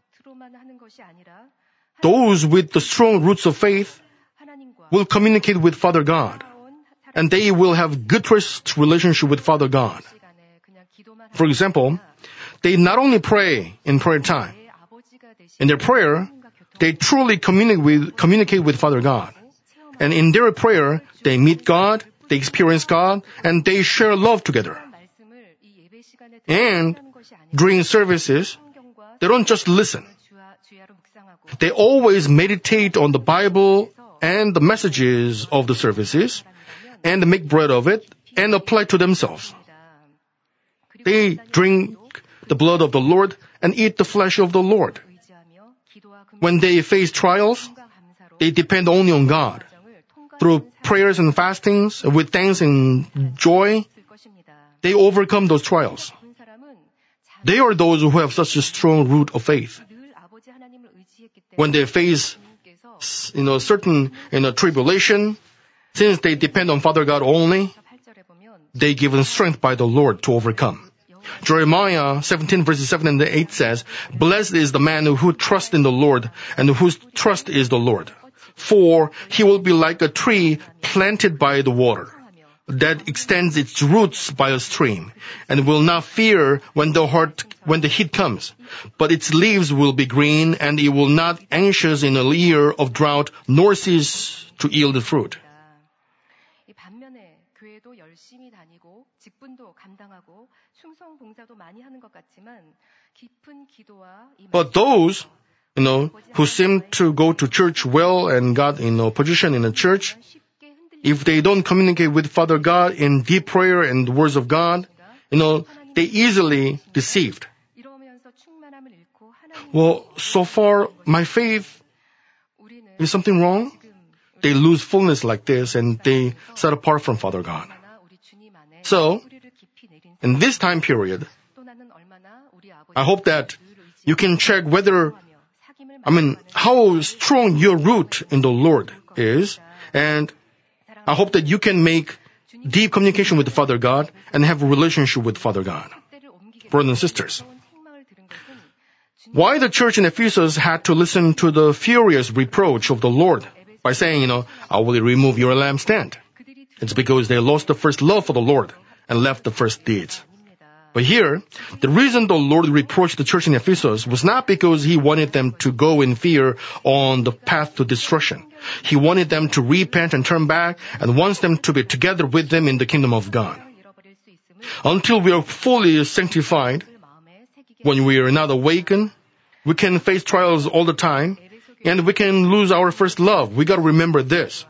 Those with the strong roots of faith will communicate with Father God, and they will have good trust relationship with Father God. For example, they not only pray in prayer time. In their prayer, they truly communicate with Father God. And in their prayer, they meet God, they experience God, and they share love together. And during services, they don't just listen. They always meditate on the Bible and the messages of the services, and make bread of it, and apply to themselves. They drink the blood of the Lord and eat the flesh of the Lord. When they face trials, they depend only on God. Through prayers and fastings, with thanks and joy, they overcome those trials. They are those who have such a strong root of faith. When they face, certain, tribulation, since they depend on Father God only, they given strength by the Lord to overcome. Jeremiah 17 verses 7 and 8 says, "Blessed is the man who trusts in the Lord and whose trust is the Lord. For he will be like a tree planted by the water that extends its roots by a stream and will not fear when the heat comes. But its leaves will be green and it will not anxious in a year of drought nor cease to yield fruit." But those, who seem to go to church well and got, position in the church, if they don't communicate with Father God in deep prayer and the words of God, they easily deceived. Well, so far, my faith is something wrong? They lose fullness like this and they set apart from Father God. So, in this time period, I hope that you can check how strong your root in the Lord is, and I hope that you can make deep communication with Father God and have a relationship with Father God. Brothers and sisters, why the church in Ephesus had to listen to the furious reproach of the Lord by saying, "I will remove your lampstand"? It's because they lost the first love for the Lord and left the first deeds. But here, the reason the Lord reproached the church in Ephesus was not because he wanted them to go in fear on the path to destruction. He wanted them to repent and turn back and wants them to be together with him in the kingdom of God. Until we are fully sanctified, when we are not awakened, we can face trials all the time and we can lose our first love. We got to remember this.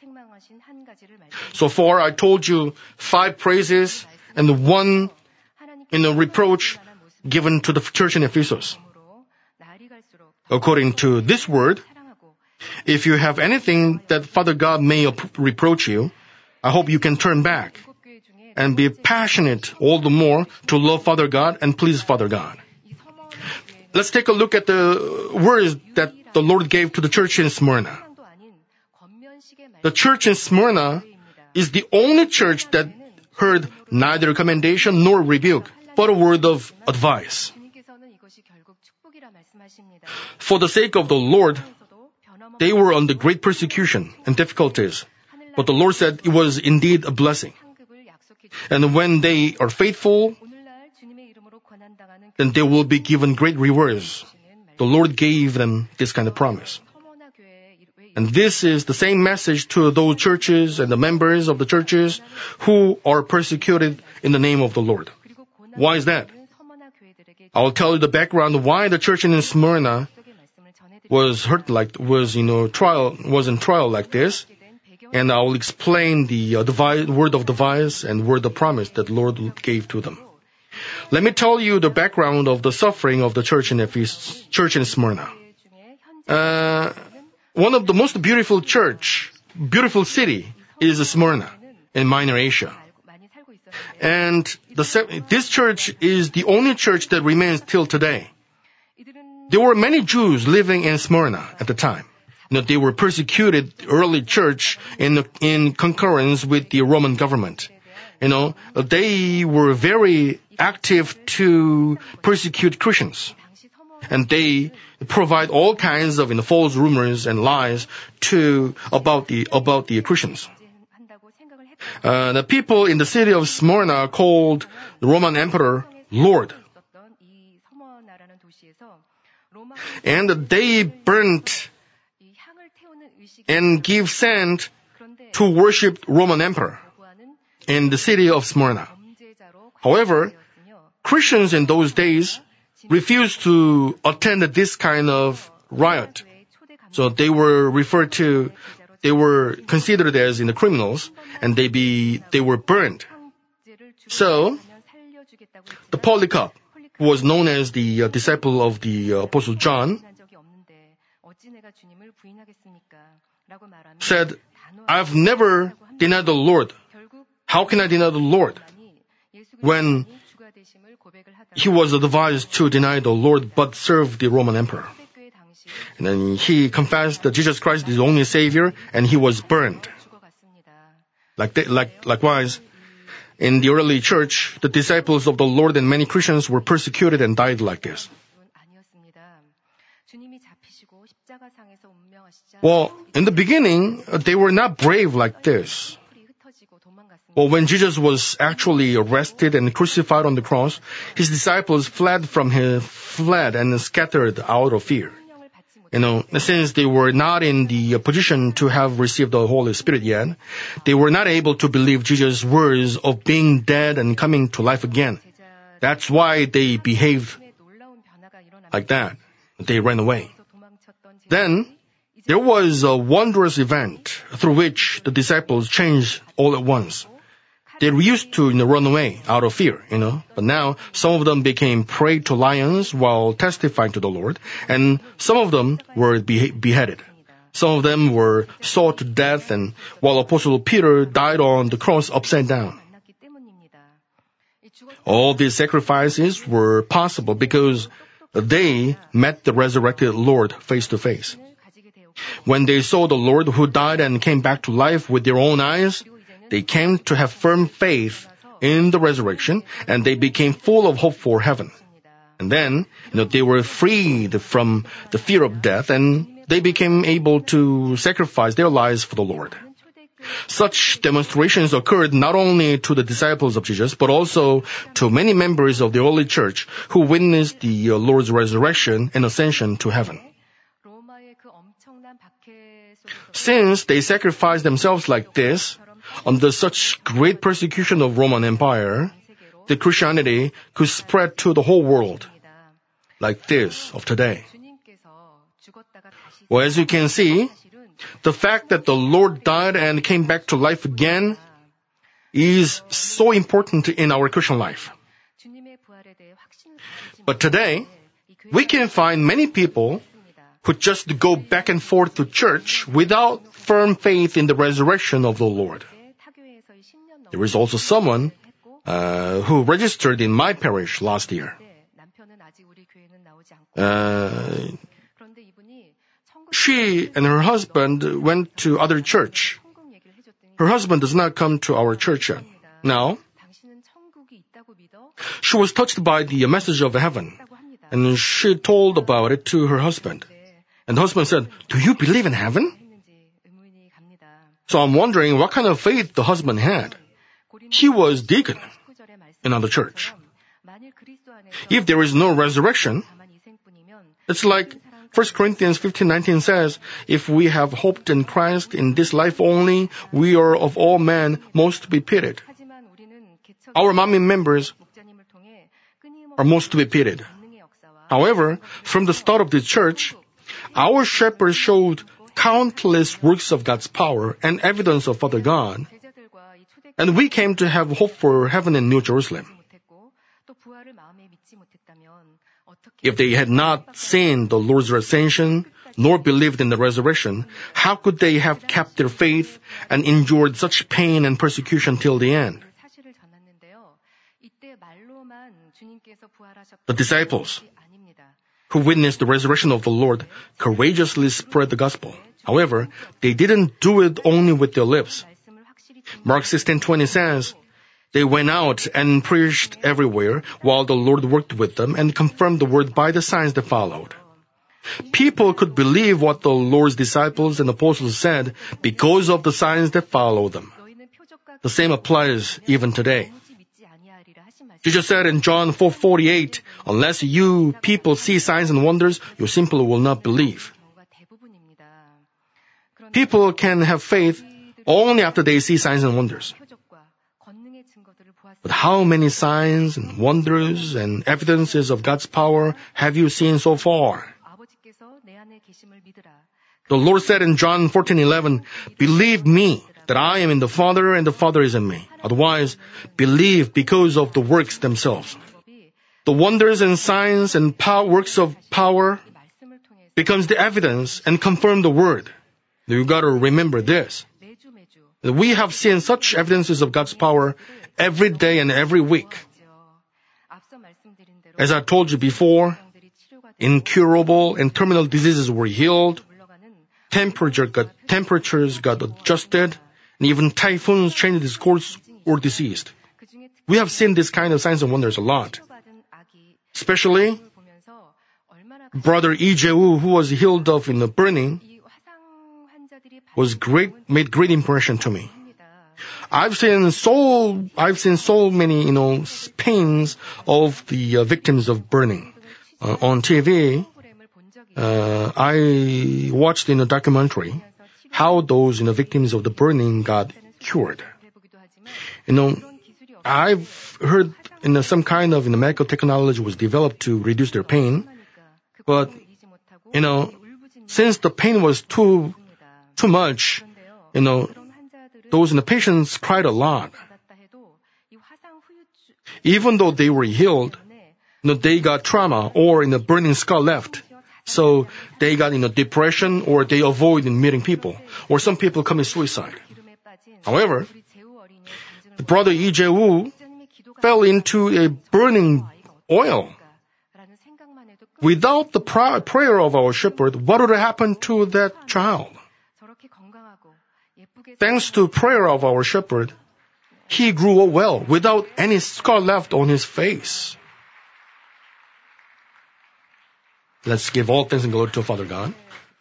So far, I told you 5 praises and 1 reproach given to the church in Ephesus. According to this word, if you have anything that Father God may reproach you, I hope you can turn back and be passionate all the more to love Father God and please Father God. Let's take a look at the words that the Lord gave to the church in Smyrna. The church in Smyrna is the only church that heard neither commendation nor rebuke, but a word of advice. For the sake of the Lord, they were under great persecution and difficulties, but the Lord said it was indeed a blessing. And when they are faithful, then they will be given great rewards. The Lord gave them this kind of promise. And this is the same message to those churches and the members of the churches who are persecuted in the name of the Lord. Why is that? I'll tell you the background why the church in Smyrna was in trial like this. And I will explain the word of device and word of promise that the Lord gave to them. Let me tell you the background of the suffering of the church in Smyrna. One of the most beautiful city is Smyrna in Minor Asia. And this church is the only church that remains till today. There were many Jews living in Smyrna at the time. They were persecuted early church in concurrence with the Roman government. They were very active to persecute Christians. And they provide all kinds of false rumors and lies about the Christians. The people in the city of Smyrna called the Roman emperor Lord. And they burnt and give scent to worship Roman emperor in the city of Smyrna. However, Christians in those days refused to attend this kind of riot. So they were considered as criminals, and they were burned. So, the Polycarp, who was known as the disciple of the Apostle John, said, I've never denied the Lord. How can I deny the Lord? When he was advised to deny the Lord but serve the Roman emperor. And then he confessed that Jesus Christ is the only Savior, and he was burned. Likewise, in the early church, the disciples of the Lord and many Christians were persecuted and died like this. Well, in the beginning, they were not brave like this. Well, when Jesus was actually arrested and crucified on the cross, his disciples fled and scattered out of fear. Since they were not in the position to have received the Holy Spirit yet, they were not able to believe Jesus' words of being dead and coming to life again. That's why they behaved like that. They ran away. Then, there was a wondrous event through which the disciples changed all at once. They used to run away out of fear, but now some of them became prey to lions while testifying to the Lord, and some of them were beheaded. Some of them were sawed to death, and while Apostle Peter died on the cross upside down. All these sacrifices were possible because they met the resurrected Lord face to face. When they saw the Lord who died and came back to life with their own eyes, they came to have firm faith in the resurrection, and they became full of hope for heaven. And then, they were freed from the fear of death, and they became able to sacrifice their lives for the Lord. Such demonstrations occurred not only to the disciples of Jesus, but also to many members of the early church who witnessed the Lord's resurrection and ascension to heaven. Since they sacrificed themselves like this, under such great persecution of Roman Empire, the Christianity could spread to the whole world, like this of today. Well, as you can see, the fact that the Lord died and came back to life again is so important in our Christian life. But today, we can find many people who just go back and forth to church without firm faith in the resurrection of the Lord. There is also someone who registered in my parish last year. She and her husband went to other church. Her husband does not come to our church yet. Now, she was touched by the message of heaven, and she told about it to her husband. And the husband said, "Do you believe in heaven?" So I'm wondering what kind of faith the husband had. He was deacon in another church. If there is no resurrection, it's like 1 Corinthians 15:19 says, if we have hoped in Christ in this life only, we are of all men most to be pitied. Our mommy members are most to be pitied. However, from the start of the church, our shepherd showed countless works of God's power and evidence of Father God. And we came to have hope for heaven and New Jerusalem. If they had not seen the Lord's ascension, nor believed in the resurrection, how could they have kept their faith and endured such pain and persecution till the end? The disciples who witnessed the resurrection of the Lord courageously spread the gospel. However, they didn't do it only with their lips. Mark 16:20 says, they went out and preached everywhere while the Lord worked with them and confirmed the word by the signs that followed. People could believe what the Lord's disciples and apostles said because of the signs that followed them. The same applies even today. Jesus said in John 4:48, unless you people see signs and wonders, you simply will not believe. People can have faith only after they see signs and wonders. But how many signs and wonders and evidences of God's power have you seen so far? The Lord said in John 14:11, believe me that I am in the Father and the Father is in me. Otherwise, believe because of the works themselves. The wonders and signs and works of power becomes the evidence and confirm the word. You got to remember this. We have seen such evidences of God's power every day and every week. As I told you before, incurable and terminal diseases were healed, temperatures got adjusted, and even typhoons changed its course or deceased. We have seen this kind of signs and wonders a lot. Especially, Brother Lee Jae-woo, who was healed of in the burning, made great impression to me. I've seen so many, pains of the victims of burning. On TV, I watched in a documentary how those victims of the burning got cured. I've heard some kind of medical technology was developed to reduce their pain, but since the pain was too much, those patients cried a lot. Even though they were healed, they got trauma or burning scar left. So they got depression, or they avoid meeting people, or some people commit suicide. However, the brother Lee Jae-woo fell into a burning oil. Without the prayer of our shepherd, what would have happened to that child? Thanks to prayer of our shepherd, he grew well without any scar left on his face. Let's give all thanks and glory to Father God.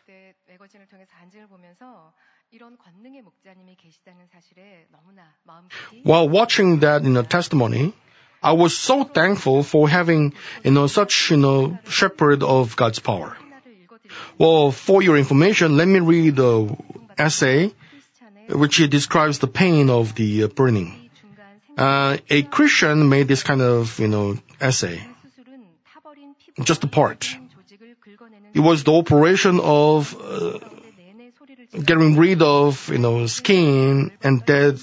While watching that testimony, I was so thankful for having such shepherd of God's power. Well, for your information, let me read the essay which describes the pain of the burning. A Christian made this kind of essay, just a part. It was the operation of getting rid of skin and dead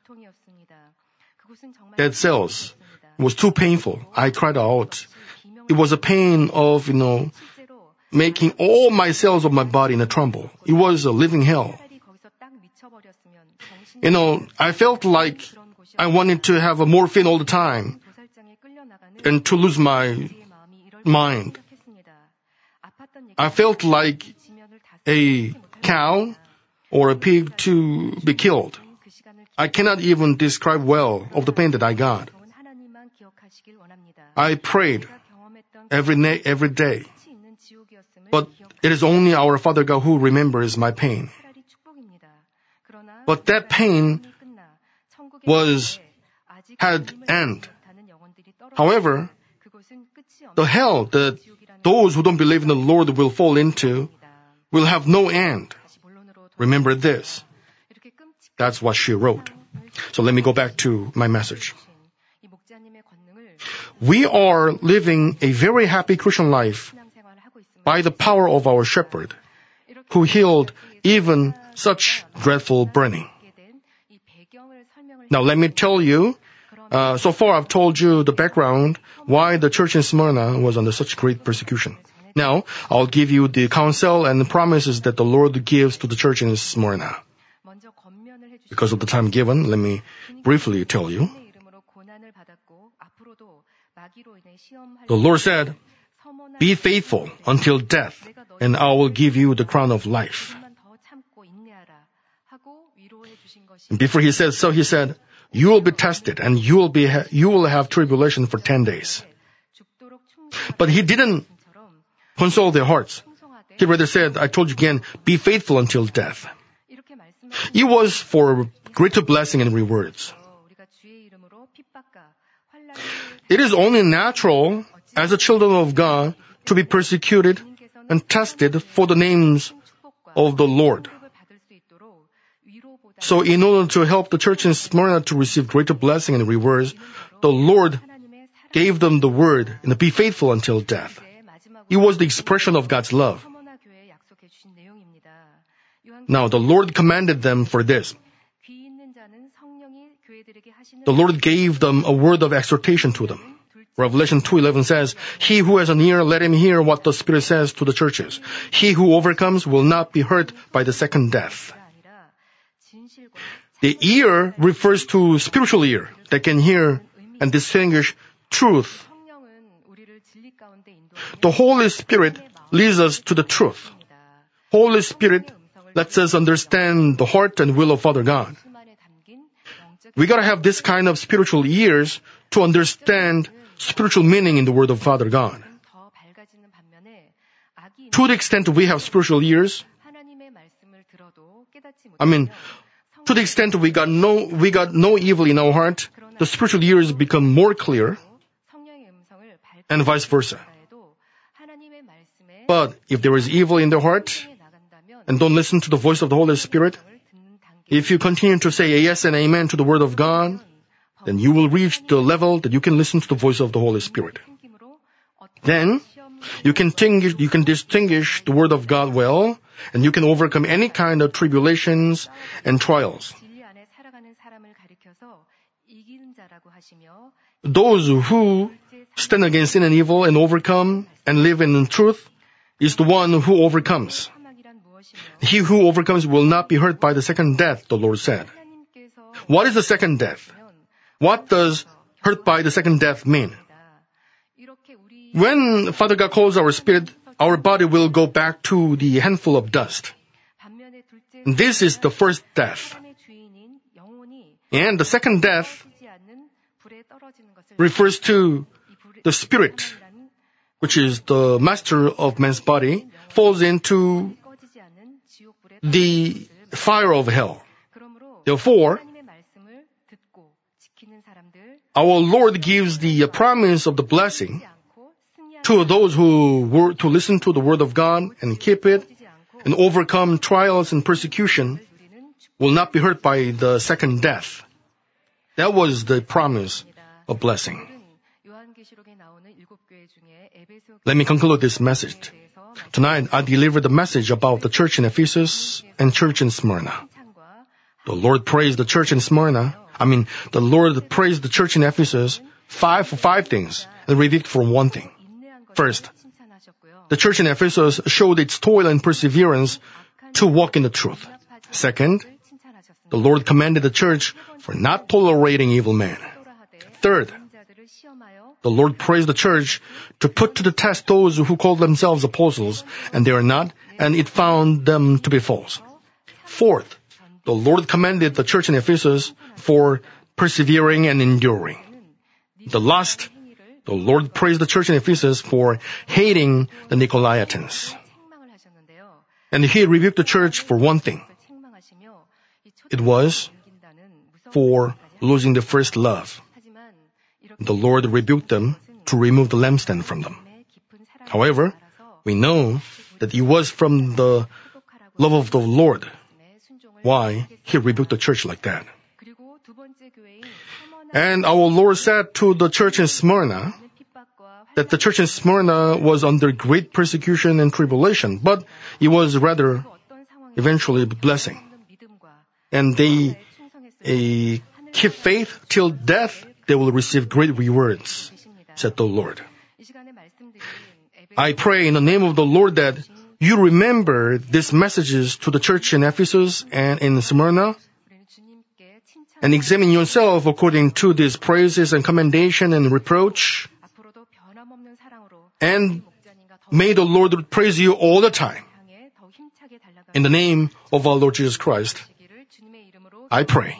cells. It was too painful. I cried out. It was a pain of making all my cells of my body tremble. It was a living hell. I felt like I wanted to have a morphine all the time and to lose my mind. I felt like a cow or a pig to be killed. I cannot even describe well of the pain that I got. I prayed every day. But it is only our Father God who remembers my pain. But that pain had end. However, the hell that those who don't believe in the Lord will fall into will have no end. Remember this. That's what she wrote. So let me go back to my message. We are living a very happy Christian life by the power of our shepherd, who healed even such dreadful burning. Now let me tell you, so far I've told you the background why the church in Smyrna was under such great persecution. Now I'll give you the counsel and the promises that the Lord gives to the church in Smyrna. Because of the time given, let me briefly tell you. The Lord said, "Be faithful until death, and I will give you the crown of life." And before he said so, he said, "You will be tested, and you will have tribulation for 10 days." But he didn't console their hearts. He rather said, I told you again, be faithful until death. It was for greater blessing and rewards. It is only natural as the children of God to be persecuted and tested for the names of the Lord. So in order to help the church in Smyrna to receive greater blessing and rewards, the Lord gave them the word, and be faithful until death. It was the expression of God's love. Now, the Lord commanded them for this. The Lord gave them a word of exhortation to them. Revelation 2:11 says, "He who has an ear, let him hear what the Spirit says to the churches. He who overcomes will not be hurt by the second death." The ear refers to spiritual ear that can hear and distinguish truth. The Holy Spirit leads us to the truth. Holy Spirit lets us understand the heart and will of Father God. We gotta have this kind of spiritual ears to understand spiritual meaning in the Word of Father God. To the extent we have spiritual ears, to the extent we got no evil in our heart, the spiritual ears become more clear, and vice versa. But if there is evil in the heart, and don't listen to the voice of the Holy Spirit, if you continue to say yes and amen to the Word of God, then you will reach the level that you can listen to the voice of the Holy Spirit. Then, you can distinguish the Word of God well, and you can overcome any kind of tribulations and trials. Those who stand against sin and evil and overcome and live in truth is the one who overcomes. He who overcomes will not be hurt by the second death, the Lord said. What is the second death? What does hurt by the second death mean? When Father God calls our spirit, our body will go back to the handful of dust. This is the first death. And the second death refers to the spirit, which is the master of man's body, falls into the fire of hell. Therefore, our Lord gives the promise of the blessing to those who were to listen to the Word of God and keep it and overcome trials and persecution will not be hurt by the second death. That was the promise of blessing. Let me conclude this message. Tonight, I delivered the message about the church in Ephesus and church in Smyrna. The Lord praised the church in Smyrna. The Lord praised the church in Ephesus for five things and rebuked for one thing. First, the church in Ephesus showed its toil and perseverance to walk in the truth. Second, the Lord commended the church for not tolerating evil men. Third, the Lord praised the church to put to the test those who call themselves apostles, and they are not, and it found them to be false. Fourth, the Lord commended the church in Ephesus for persevering and enduring. The Lord praised the church in Ephesus for hating the Nicolaitans. And He rebuked the church for one thing. It was for losing the first love. The Lord rebuked them to remove the lampstand from them. However, we know that it was from the love of the Lord why he rebuked the church like that. And our Lord said to the church in Smyrna that the church in Smyrna was under great persecution and tribulation, but it was rather eventually a blessing. And they keep faith till death, they will receive great rewards, said the Lord. I pray in the name of the Lord that you remember these messages to the church in Ephesus and in Smyrna, and examine yourself according to these praises and commendation and reproach. And may the Lord praise you all the time. In the name of our Lord Jesus Christ, I pray.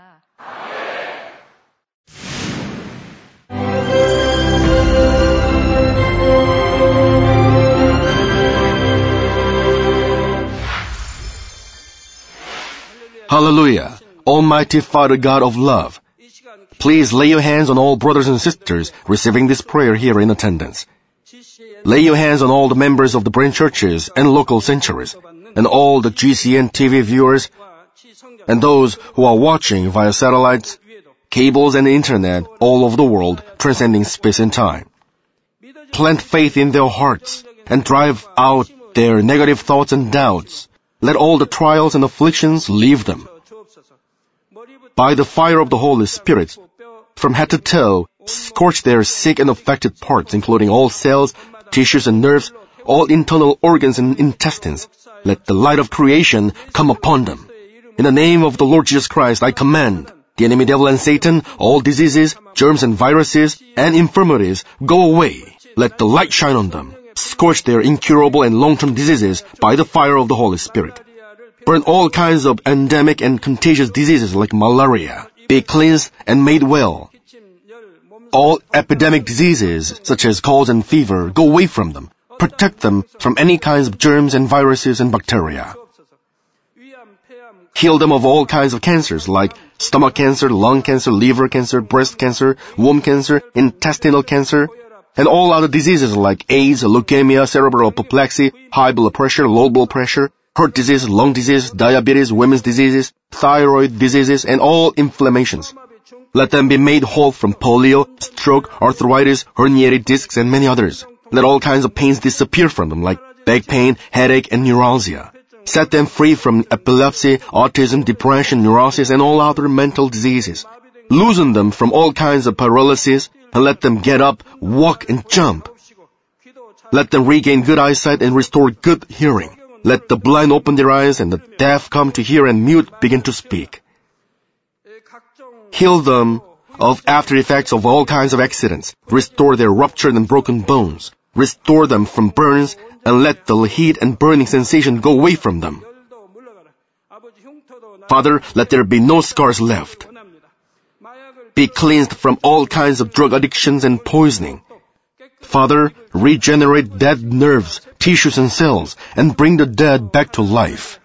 Hallelujah! Almighty Father God of love, please lay your hands on all brothers and sisters receiving this prayer here in attendance. Lay your hands on all the members of the branch churches and local sanctuaries, and all the GCN TV viewers, and those who are watching via satellites, cables and internet all over the world, transcending space and time. Plant faith in their hearts and drive out their negative thoughts and doubts. Let all the trials and afflictions leave them. By the fire of the Holy Spirit, from head to toe, scorch their sick and affected parts, including all cells, tissues and nerves, all internal organs and intestines. Let the light of creation come upon them. In the name of the Lord Jesus Christ, I command the enemy devil and Satan, all diseases, germs and viruses, and infirmities, go away. Let the light shine on them. Scorch their incurable and long-term diseases by the fire of the Holy Spirit. Burn all kinds of endemic and contagious diseases like malaria. Be cleansed and made well. All epidemic diseases, such as colds and fever, go away from them. Protect them from any kinds of germs and viruses and bacteria. Heal them of all kinds of cancers like stomach cancer, lung cancer, liver cancer, breast cancer, womb cancer, intestinal cancer, and all other diseases like AIDS, leukemia, cerebral apoplexy, high blood pressure, low blood pressure, heart disease, lung disease, diabetes, women's diseases, thyroid diseases, and all inflammations. Let them be made whole from polio, stroke, arthritis, herniated discs, and many others. Let all kinds of pains disappear from them like back pain, headache, and neuralgia. Set them free from epilepsy, autism, depression, neurosis, and all other mental diseases. Loosen them from all kinds of paralysis, and let them get up, walk, and jump. Let them regain good eyesight and restore good hearing. Let the blind open their eyes and the deaf come to hear and mute begin to speak. Heal them of after effects of all kinds of accidents. Restore their ruptured and broken bones. Restore them from burns and let the heat and burning sensation go away from them. Father, let there be no scars left. Be cleansed from all kinds of drug addictions and poisoning. Father, regenerate dead nerves, tissues and cells, and bring the dead back to life.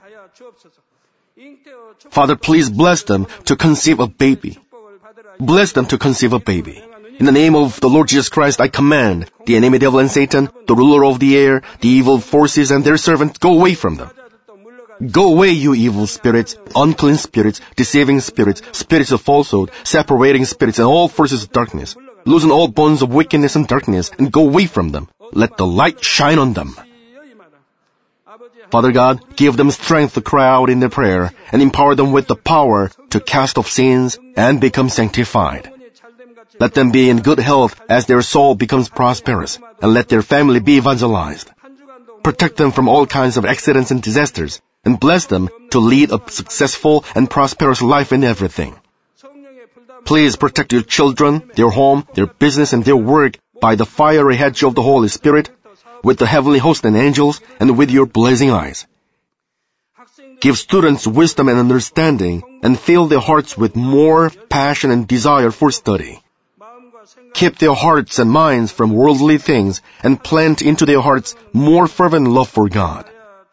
Father, please bless them to conceive a baby. Bless them to conceive a baby. In the name of the Lord Jesus Christ, I command the enemy devil and Satan, the ruler of the air, the evil forces and their servants, go away from them. Go away, you evil spirits, unclean spirits, deceiving spirits, spirits of falsehood, separating spirits, and all forces of darkness. Loosen all bonds of wickedness and darkness, and go away from them. Let the light shine on them. Father God, give them strength to cry out in their prayer, and empower them with the power to cast off sins and become sanctified. Let them be in good health as their soul becomes prosperous, and let their family be evangelized. Protect them from all kinds of accidents and disasters, and bless them to lead a successful and prosperous life in everything. Please protect your children, their home, their business, and their work by the fiery hedge of the Holy Spirit, with the heavenly host and angels, and with your blazing eyes. Give students wisdom and understanding, and fill their hearts with more passion and desire for study. Keep their hearts and minds from worldly things, and plant into their hearts more fervent love for God.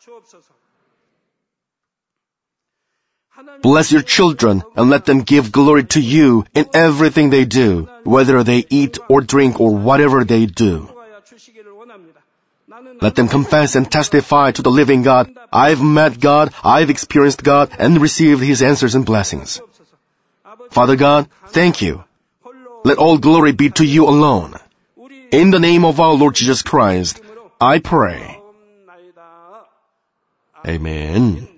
Bless your children and let them give glory to you in everything they do, whether they eat or drink or whatever they do. Let them confess and testify to the living God. I've met God, I've experienced God, and received His answers and blessings. Father God, thank you. Let all glory be to you alone. In the name of our Lord Jesus Christ, I pray. Amen.